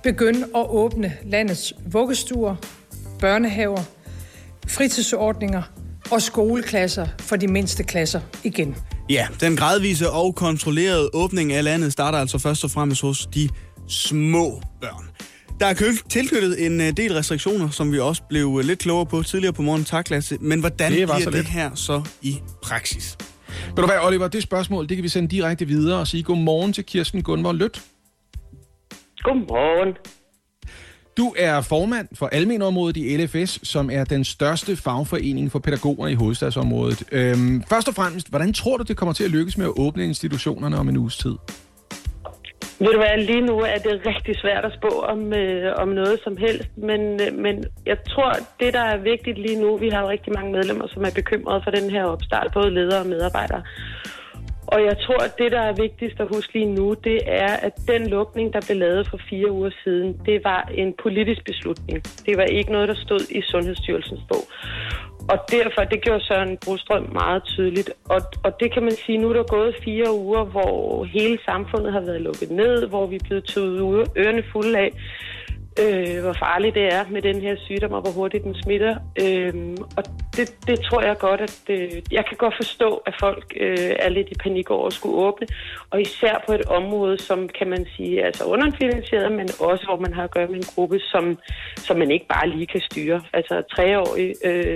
begynde at åbne landets vuggestuer, børnehaver, fritidsordninger og skoleklasser for de mindste klasser igen. Ja, den gradvise og kontrollerede åbning af landet starter altså først og fremmest hos de små børn. Der er tilknyttet en del restriktioner, som vi også blev lidt klogere på tidligere på morgen. Tak, Lasse. Men hvordan bliver det her så i praksis? Ved du hvad, Oliver, det spørgsmål, det kan vi sende direkte videre og sige godmorgen til Kirsten Gunvor Lødt. Godmorgen. Du er formand for almenområdet i LFS, som er den største fagforening for pædagoger i hovedstadsområdet. Først og fremmest, hvordan tror du, det kommer til at lykkes med at åbne institutionerne om en uges tid? Ved du hvad, lige nu er det rigtig svært at spå om noget som helst, men jeg tror, det der er vigtigt lige nu, vi har jo rigtig mange medlemmer, som er bekymrede for den her opstart, både ledere og medarbejdere. Og jeg tror, at det, der er vigtigst at huske lige nu, det er, at den lukning, der blev lavet for 4 uger siden, det var en politisk beslutning. Det var ikke noget, der stod i Sundhedsstyrelsens bog. Og derfor, det gjorde Søren Brostrøm meget tydeligt. Og det kan man sige, nu er der gået 4 uger, hvor hele samfundet har været lukket ned, hvor vi er blevet taget ørerne fulde af, hvor farligt det er med den her sygdom, og hvor hurtigt den smitter. Og det tror jeg godt, at jeg kan godt forstå, at folk er lidt i panik over at skulle åbne. Og især på et område, som kan man sige er altså underfinansieret, men også hvor man har at gøre med en gruppe, som man ikke bare lige kan styre. Altså 3-årige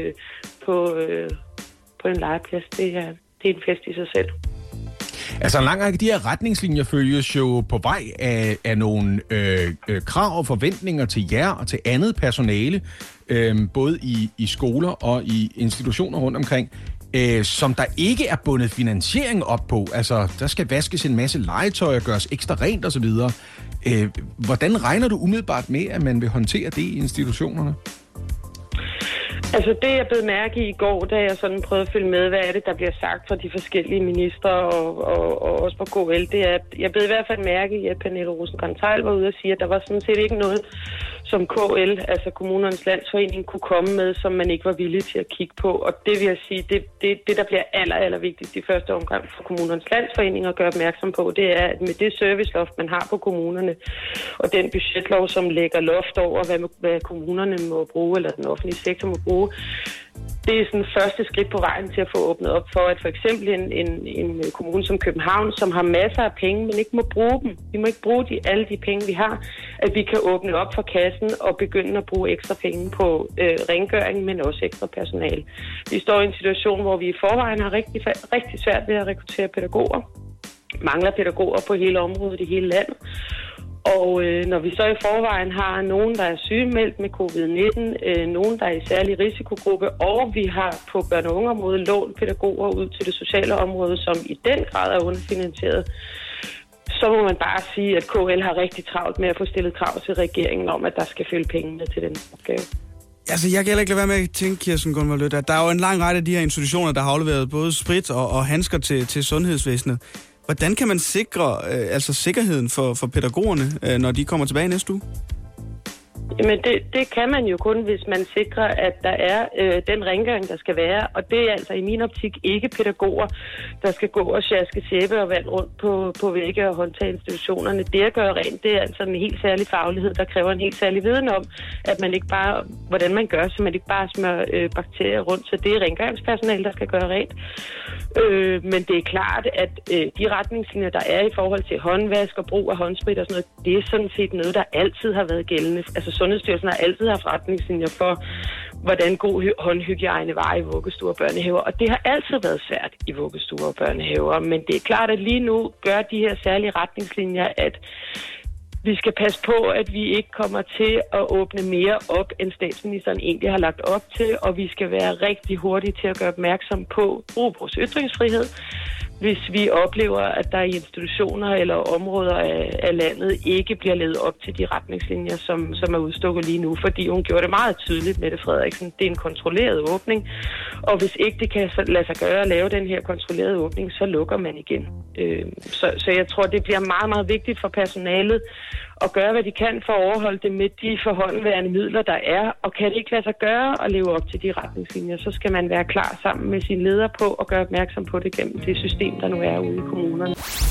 på en legeplads, det er en fest i sig selv. Altså en lang række af de her retningslinjer følges jo på vej af nogle krav og forventninger til jer og til andet personale, både i skoler og i institutioner rundt omkring, som der ikke er bundet finansiering op på. Altså, der skal vaskes en masse legetøj og gøres ekstra rent osv. Hvordan regner du umiddelbart med, at man vil håndtere det i institutionerne? Altså det, jeg blev mærke i går, da jeg sådan prøvede at følge med, hvad er det, der bliver sagt fra de forskellige ministre og også på KL, det er, jeg blev i hvert fald mærke i, at Pernille Rosenkrantz-Theil var ude og sige, at der var sådan set ikke noget, som KL, altså Kommunernes Landsforening, kunne komme med, som man ikke var villig til at kigge på. Og det vil jeg sige, det der bliver aller vigtigst i første omgang for Kommunernes Landsforening at gøre opmærksom på, det er, at med det serviceloft, man har på kommunerne, og den budgetlov, som lægger loft over, hvad kommunerne må bruge, eller den offentlige sektor må bruge, det er sådan første skridt på vejen til at få åbnet op for, at for eksempel en kommune som København, som har masser af penge, men ikke må bruge dem. Vi må ikke bruge alle de penge, vi har, at vi kan åbne op for kassen og begynde at bruge ekstra penge på rengøring, men også ekstra personale. Vi står i en situation, hvor vi i forvejen har rigtig svært ved at rekruttere pædagoger. Mangler pædagoger på hele området i hele landet. Og når vi så i forvejen har nogen, der er sygemeldt med covid-19, nogen, der er i særlig risikogruppe, og vi har på børne- og ungeområdet lånt pædagoger ud til det sociale område, som i den grad er underfinansieret, så må man bare sige, at KL har rigtig travlt med at få stillet krav til regeringen om, at der skal følge penge med til den opgave. Altså, jeg kan heller ikke lade være med at tænke, Kirsten Gunvor Lødt, at der er jo en lang række af de her institutioner, der har afleveret både sprit og handsker til sundhedsvæsenet. Hvordan kan man sikre sikkerheden for pædagogerne, når de kommer tilbage næste uge? Jamen det kan man jo kun, hvis man sikrer, at der er den rengøring, der skal være. Og det er altså i min optik ikke pædagoger, der skal gå og sjaske sæbe og vand rundt på vægge og håndtage institutionerne. Det at gøre rent, det er altså en helt særlig faglighed, der kræver en helt særlig viden om, at man ikke bare, hvordan man gør, så man ikke bare smører bakterier rundt. Så det er rengøringspersonale, der skal gøre rent. Men det er klart, at de retningslinjer, der er i forhold til håndvask og brug af håndsprit og sådan noget, det er sådan set noget, der altid har været gældende. Altså Sundhedsstyrelsen har altid haft retningslinjer for, hvordan god håndhygiejne var i vuggestuer og børnehaver. Og det har altid været svært i vuggestuer og børnehaver. Men det er klart, at lige nu gør de her særlige retningslinjer, at vi skal passe på, at vi ikke kommer til at åbne mere op, end statsministeren egentlig har lagt op til, og vi skal være rigtig hurtige til at gøre opmærksom på brug vores ytringsfrihed, hvis vi oplever, at der i institutioner eller områder af landet ikke bliver levet op til de retningslinjer, som er udstukket lige nu, fordi hun gjorde det meget tydeligt, Mette Frederiksen. Det er en kontrolleret åbning, og hvis ikke det kan lade sig gøre at lave den her kontrollerede åbning, så lukker man igen. Så jeg tror, det bliver meget, meget vigtigt for personalet at gøre, hvad de kan for at overholde det med de forhåndværende midler, der er. Og kan det ikke lade sig gøre at leve op til de retningslinjer, så skal man være klar sammen med sine ledere på at gøre opmærksom på det gennem det system, der nu er ude i kommunerne.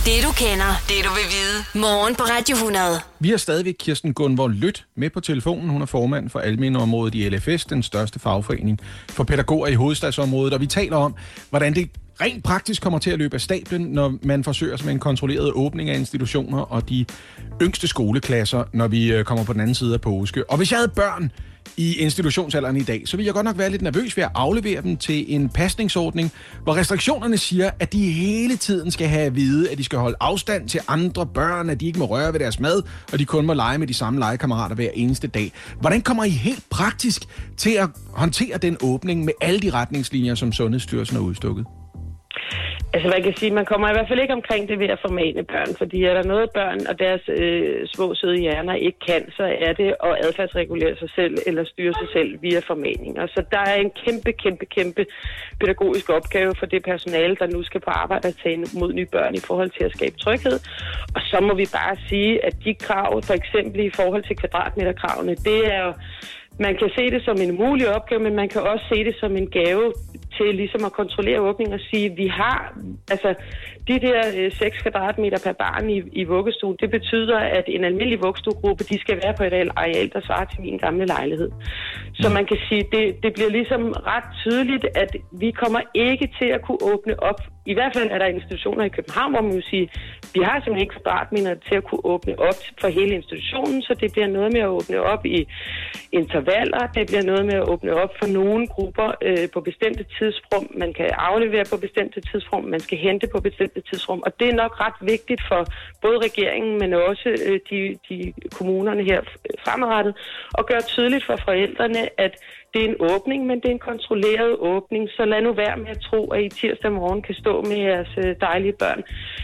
Det du kender, det du vil vide. Morgen på Radio 100. Vi har stadigvæk Kirsten Gunvor Lødt med på telefonen. Hun er formand for almenområdet i LFS, den største fagforening for pædagoger i hovedstadsområdet. Og vi taler om, hvordan det rent praktisk kommer til at løbe af stablen, når man forsøger med en kontrolleret åbning af institutioner og de yngste skoleklasser, når vi kommer på den anden side af påske. Og hvis jeg havde børn i institutionsalderen i dag, så vil jeg godt nok være lidt nervøs ved at aflevere dem til en pasningsordning, hvor restriktionerne siger, at de hele tiden skal have at vide, at de skal holde afstand til andre børn, at de ikke må røre ved deres mad, og de kun må lege med de samme legekammerater hver eneste dag. Hvordan kommer I helt praktisk til at håndtere den åbning med alle de retningslinjer, som Sundhedsstyrelsen har udstukket? Altså, man kan sige, man kommer i hvert fald ikke omkring det ved at formane børn, fordi er der noget børn og deres små søde hjerner ikke kan, så er det at adfærdsregulere sig selv eller styre sig selv via formaninger. Så der er en kæmpe pædagogisk opgave for det personale, der nu skal på arbejde og tage mod nye børn i forhold til at skabe tryghed. Og så må vi bare sige, at de krav, for eksempel i forhold til kvadratmeterkravene, det er jo, man kan se det som en umulig opgave, men man kan også se det som en gave til ligesom at kontrollere åbningen og sige, at vi har, altså de der 6 kvadratmeter per barn i vuggestuen, det betyder, at en almindelig vuggestuegruppe, de skal være på et areal, der svarer til min gamle lejlighed. Så man kan sige, det bliver ligesom ret tydeligt, at vi kommer ikke til at kunne åbne op. I hvert fald er der institutioner i København, hvor man vil sige, vi har simpelthen ikke kvadratmeter til at kunne åbne op for hele institutionen, så det bliver noget med at åbne op i intervaller, det bliver noget med at åbne op for nogle grupper på bestemte tidsrum, man kan aflevere på bestemte tidsrum, man skal hente på bestemte tidsrum, og det er nok ret vigtigt for både regeringen, men også de kommunerne her fremadrettet, at gøre tydeligt for forældrene, at det er en åbning, men det er en kontrolleret åbning, så lad nu være med at tro, at I tirsdag morgen kan stå med jeres dejlige børn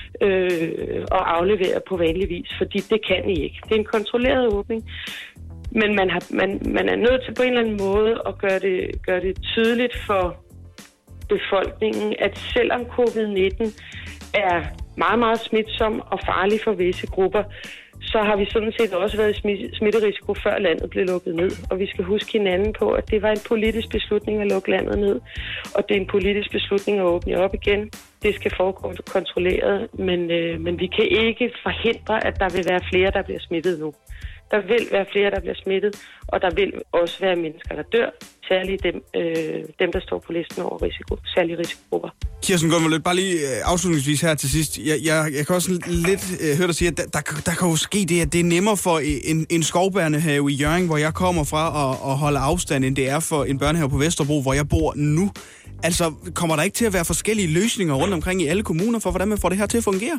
og aflevere på vanlig vis, fordi det kan I ikke. Det er en kontrolleret åbning, men man er nødt til på en eller anden måde at gøre det tydeligt for befolkningen, at selvom covid-19 er meget, meget smitsom og farlig for visse grupper, så har vi sådan set også været i smitterisiko, før landet blev lukket ned. Og vi skal huske hinanden på, at det var en politisk beslutning at lukke landet ned. Og det er en politisk beslutning at åbne op igen. Det skal foregå kontrolleret, men vi kan ikke forhindre, at der vil være flere, der bliver smittet nu. Der vil være flere, der bliver smittet, og der vil også være mennesker, der dør. Særligt dem der står på listen over særlige risikogrupper. Kirsten Gunvor, bare lige afslutningsvis her til sidst. Jeg kan også lidt høre dig sige, at der kan jo ske det, at det er nemmere for en skovbørnehave i Hjørring, hvor jeg kommer fra, at holde afstand, end det er for en børnehave på Vesterbro, hvor jeg bor nu. Altså, kommer der ikke til at være forskellige løsninger rundt omkring i alle kommuner for, hvordan man får det her til at fungere?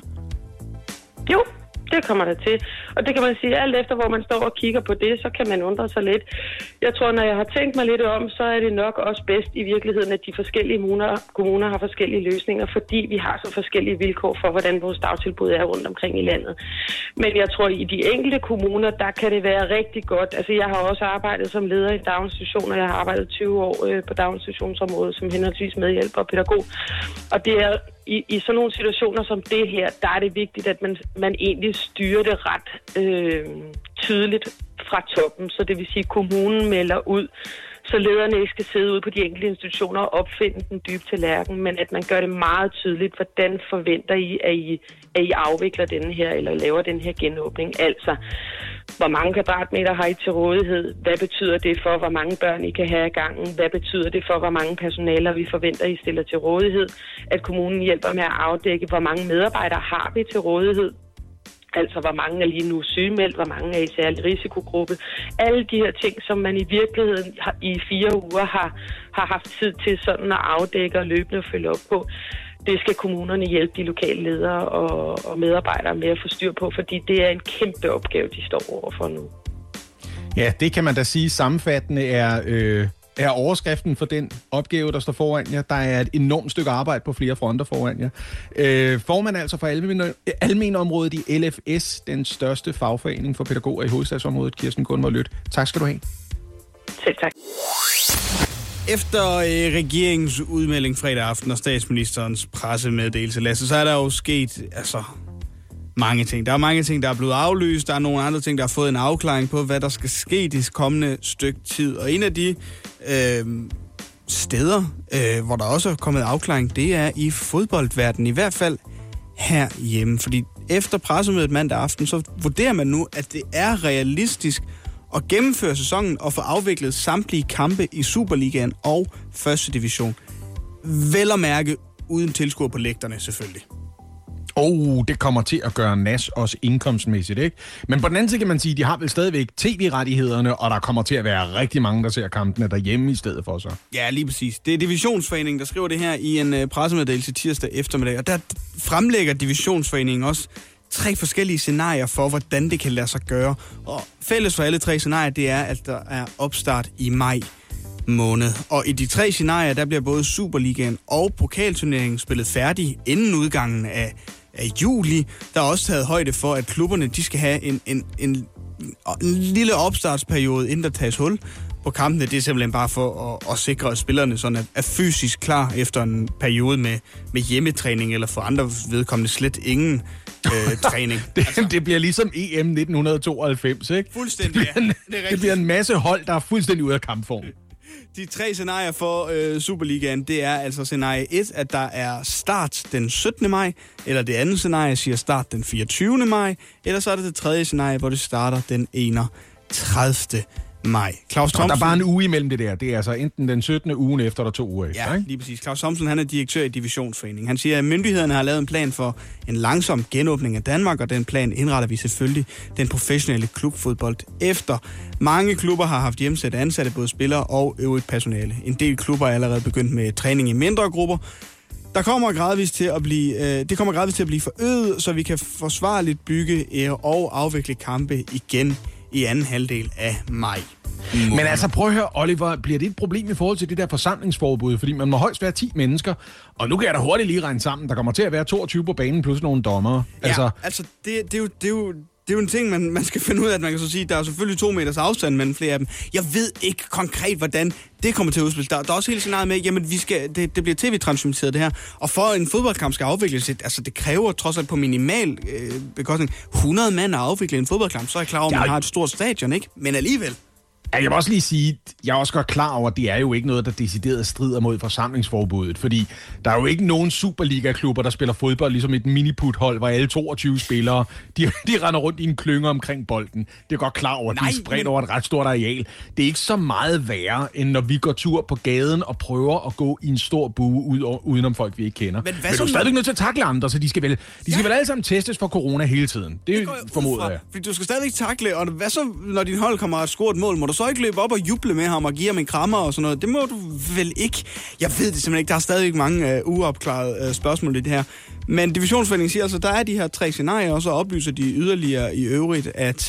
Jo, det kommer der til. Og det kan man sige, alt efter hvor man står og kigger på det, så kan man undre sig lidt. Jeg tror, når jeg har tænkt mig lidt om, så er det nok også bedst i virkeligheden, at de forskellige kommuner har forskellige løsninger, fordi vi har så forskellige vilkår for, hvordan vores dagtilbud er rundt omkring i landet. Men jeg tror, i de enkelte kommuner, der kan det være rigtig godt. Altså, jeg har også arbejdet som leder i daginstitutioner. Jeg har arbejdet 20 år på daginstitutionsområdet som henholdsvis medhjælper og pædagog. Og det er i sådan nogle situationer som det her, der er det vigtigt, at man egentlig styrer det ret tydeligt fra toppen. Så det vil sige, at kommunen melder ud, så lederne ikke skal sidde ude på de enkelte institutioner og opfinde den dybe tallerken, men at man gør det meget tydeligt, hvordan forventer I, at I afvikler denne her, eller laver den her genåbning. Altså, hvor mange kvadratmeter har I til rådighed? Hvad betyder det for, hvor mange børn I kan have i gangen? Hvad betyder det for, hvor mange personaler vi forventer, I stiller til rådighed? At kommunen hjælper med at afdække, hvor mange medarbejdere har vi til rådighed? Altså, hvor mange er lige nu sygemeldt, hvor mange er i særlig risikogruppe. Alle de her ting, som man i virkeligheden i 4 uger har haft tid til sådan at afdække og løbende følge op på. Det skal kommunerne hjælpe de lokale ledere og medarbejdere med at få styr på, fordi det er en kæmpe opgave, de står overfor nu. Ja, det kan man da sige sammenfattende er overskriften for den opgave, der står foran jer. Der er et enormt stykke arbejde på flere fronter foran jer. Formand altså for almenområdet i LFS, den største fagforening for pædagoger i hovedstadsområdet, Kirsten Gunvor Lødt. Tak skal du have. Selv tak. Efter regeringens udmelding fredag aften og statsministerens pressemeddelelse, Lasse, så er der jo sket mange ting. Der er mange ting, der er blevet aflyst. Der er nogle andre ting, der har fået en afklaring på, hvad der skal ske det kommende stykke tid. Og en af de steder, hvor der også er kommet afklaring, det er i fodboldverdenen. I hvert fald herhjemme. Fordi efter pressemødet mandag aften, så vurderer man nu, at det er realistisk at gennemføre sæsonen og få afviklet samtlige kampe i Superligaen og 1. division. Vel at mærke uden tilskuere på lægterne selvfølgelig. Det kommer til at gøre nas også indkomstmæssigt, ikke? Men på den anden side kan man sige, at de har vel stadigvæk tv-rettighederne, og der kommer til at være rigtig mange, der ser kampene derhjemme i stedet for sig. Ja, lige præcis. Det er Divisionsforeningen, der skriver det her i en pressemeddelelse tirsdag eftermiddag, og der fremlægger Divisionsforeningen også 3 forskellige scenarier for, hvordan det kan lade sig gøre. Og fælles for alle 3 scenarier, det er, at der er opstart i maj måned. Og i de 3 scenarier, der bliver både Superligaen og pokalturneringen spillet færdig inden udgangen af juli. Der er også taget højde for, at klubberne de skal have en lille opstartsperiode, inden der tages hul på kampene. Det er simpelthen bare for at sikre, at spillerne sådan er fysisk klar efter en periode med hjemmetræning, eller for andre vedkommende slet ingen træning. Det bliver ligesom EM 1992, ikke? Fuldstændig, det bliver en masse hold, der er fuldstændig ude af kampform. De 3 scenarier for Superligaen, det er altså scenarie 1, at der er start den 17. maj, eller det andet scenarie siger start den 24. maj, eller så er det 3. scenarie, hvor det starter den 31. maj. Claus Thomsen, der er bare en uge imellem det der. Det er altså enten den 17. ugen efter, eller 2 uger efter, ja, ikke? Lige præcis. Claus Thomsen, han er direktør i Divisionsforeningen. Han siger, at myndighederne har lavet en plan for en langsom genåbning af Danmark, og den plan indretter vi selvfølgelig den professionelle klubfodbold efter. Mange klubber har haft hjemsat ansatte, både spillere og øvrigt personale. En del klubber er allerede begyndt med træning i mindre grupper. Det kommer gradvist til at blive forøget, så vi kan forsvarligt bygge og afvikle kampe igen i anden halvdel af maj. Men altså, prøv at høre, Oliver, bliver det et problem i forhold til det der forsamlingsforbud? Fordi man må højst være 10 mennesker, og nu kan jeg da hurtigt lige regne sammen. Der kommer til at være 22 på banen plus nogle dommere. Ja, altså det er jo en ting, man skal finde ud af, at man kan så sige, der er selvfølgelig 2 meters afstand mellem flere af dem. Jeg ved ikke konkret, hvordan det kommer til at udspille. Der er også hele scenariet med, jamen det bliver tv-transmitteret det her, og for en fodboldkamp skal afvikles, altså det kræver trods alt på minimal bekostning 100 mand at afvikle en fodboldkamp, så er jeg klar over, at man har et stort stadion, ikke? Men alligevel. Jeg vil også lige sige, jeg er også godt klar over, at det er jo ikke noget, der decideret strider mod forsamlingsforbuddet, fordi der er jo ikke nogen Superliga-klubber, der spiller fodbold ligesom et miniput-hold, hvor alle 22 spillere, de render rundt i en klynge omkring bolden. Det er godt klar over, at de er spredt over et ret stort areal. Det er ikke så meget værre, end når vi går tur på gaden og prøver at gå i en stor bue udenom folk, vi ikke kender. Men du er stadigvæk nødt til at takle andre, så de skal vel alle sammen testes for corona hele tiden. Det formoder jeg. Fordi du skal stadigvæk takle, og hvad så, når din hold kommer og scorer et mål? Må du så ikke løbe op og juble med ham og give ham en krammer og sådan noget? Det må du vel ikke? Jeg ved det simpelthen ikke. Der er stadigvæk mange uopklarede spørgsmål i det her. Men Divisionsforeningen siger altså, der er de her 3 scenarier, og så oplyser de yderligere i øvrigt, at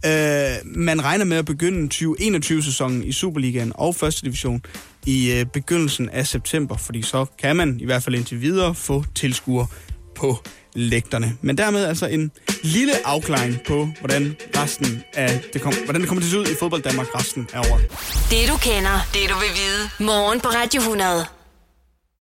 man regner med at begynde 2021-sæsonen i Superligaen og 1. division i begyndelsen af september, fordi så kan man i hvert fald indtil videre få tilskuere på lægterne. Men dermed altså en lille afklaring på, hvordan det kommer til at se ud i fodbold Danmark resten af året. Det du kender, det du vil vide. Morgen på Radio 100.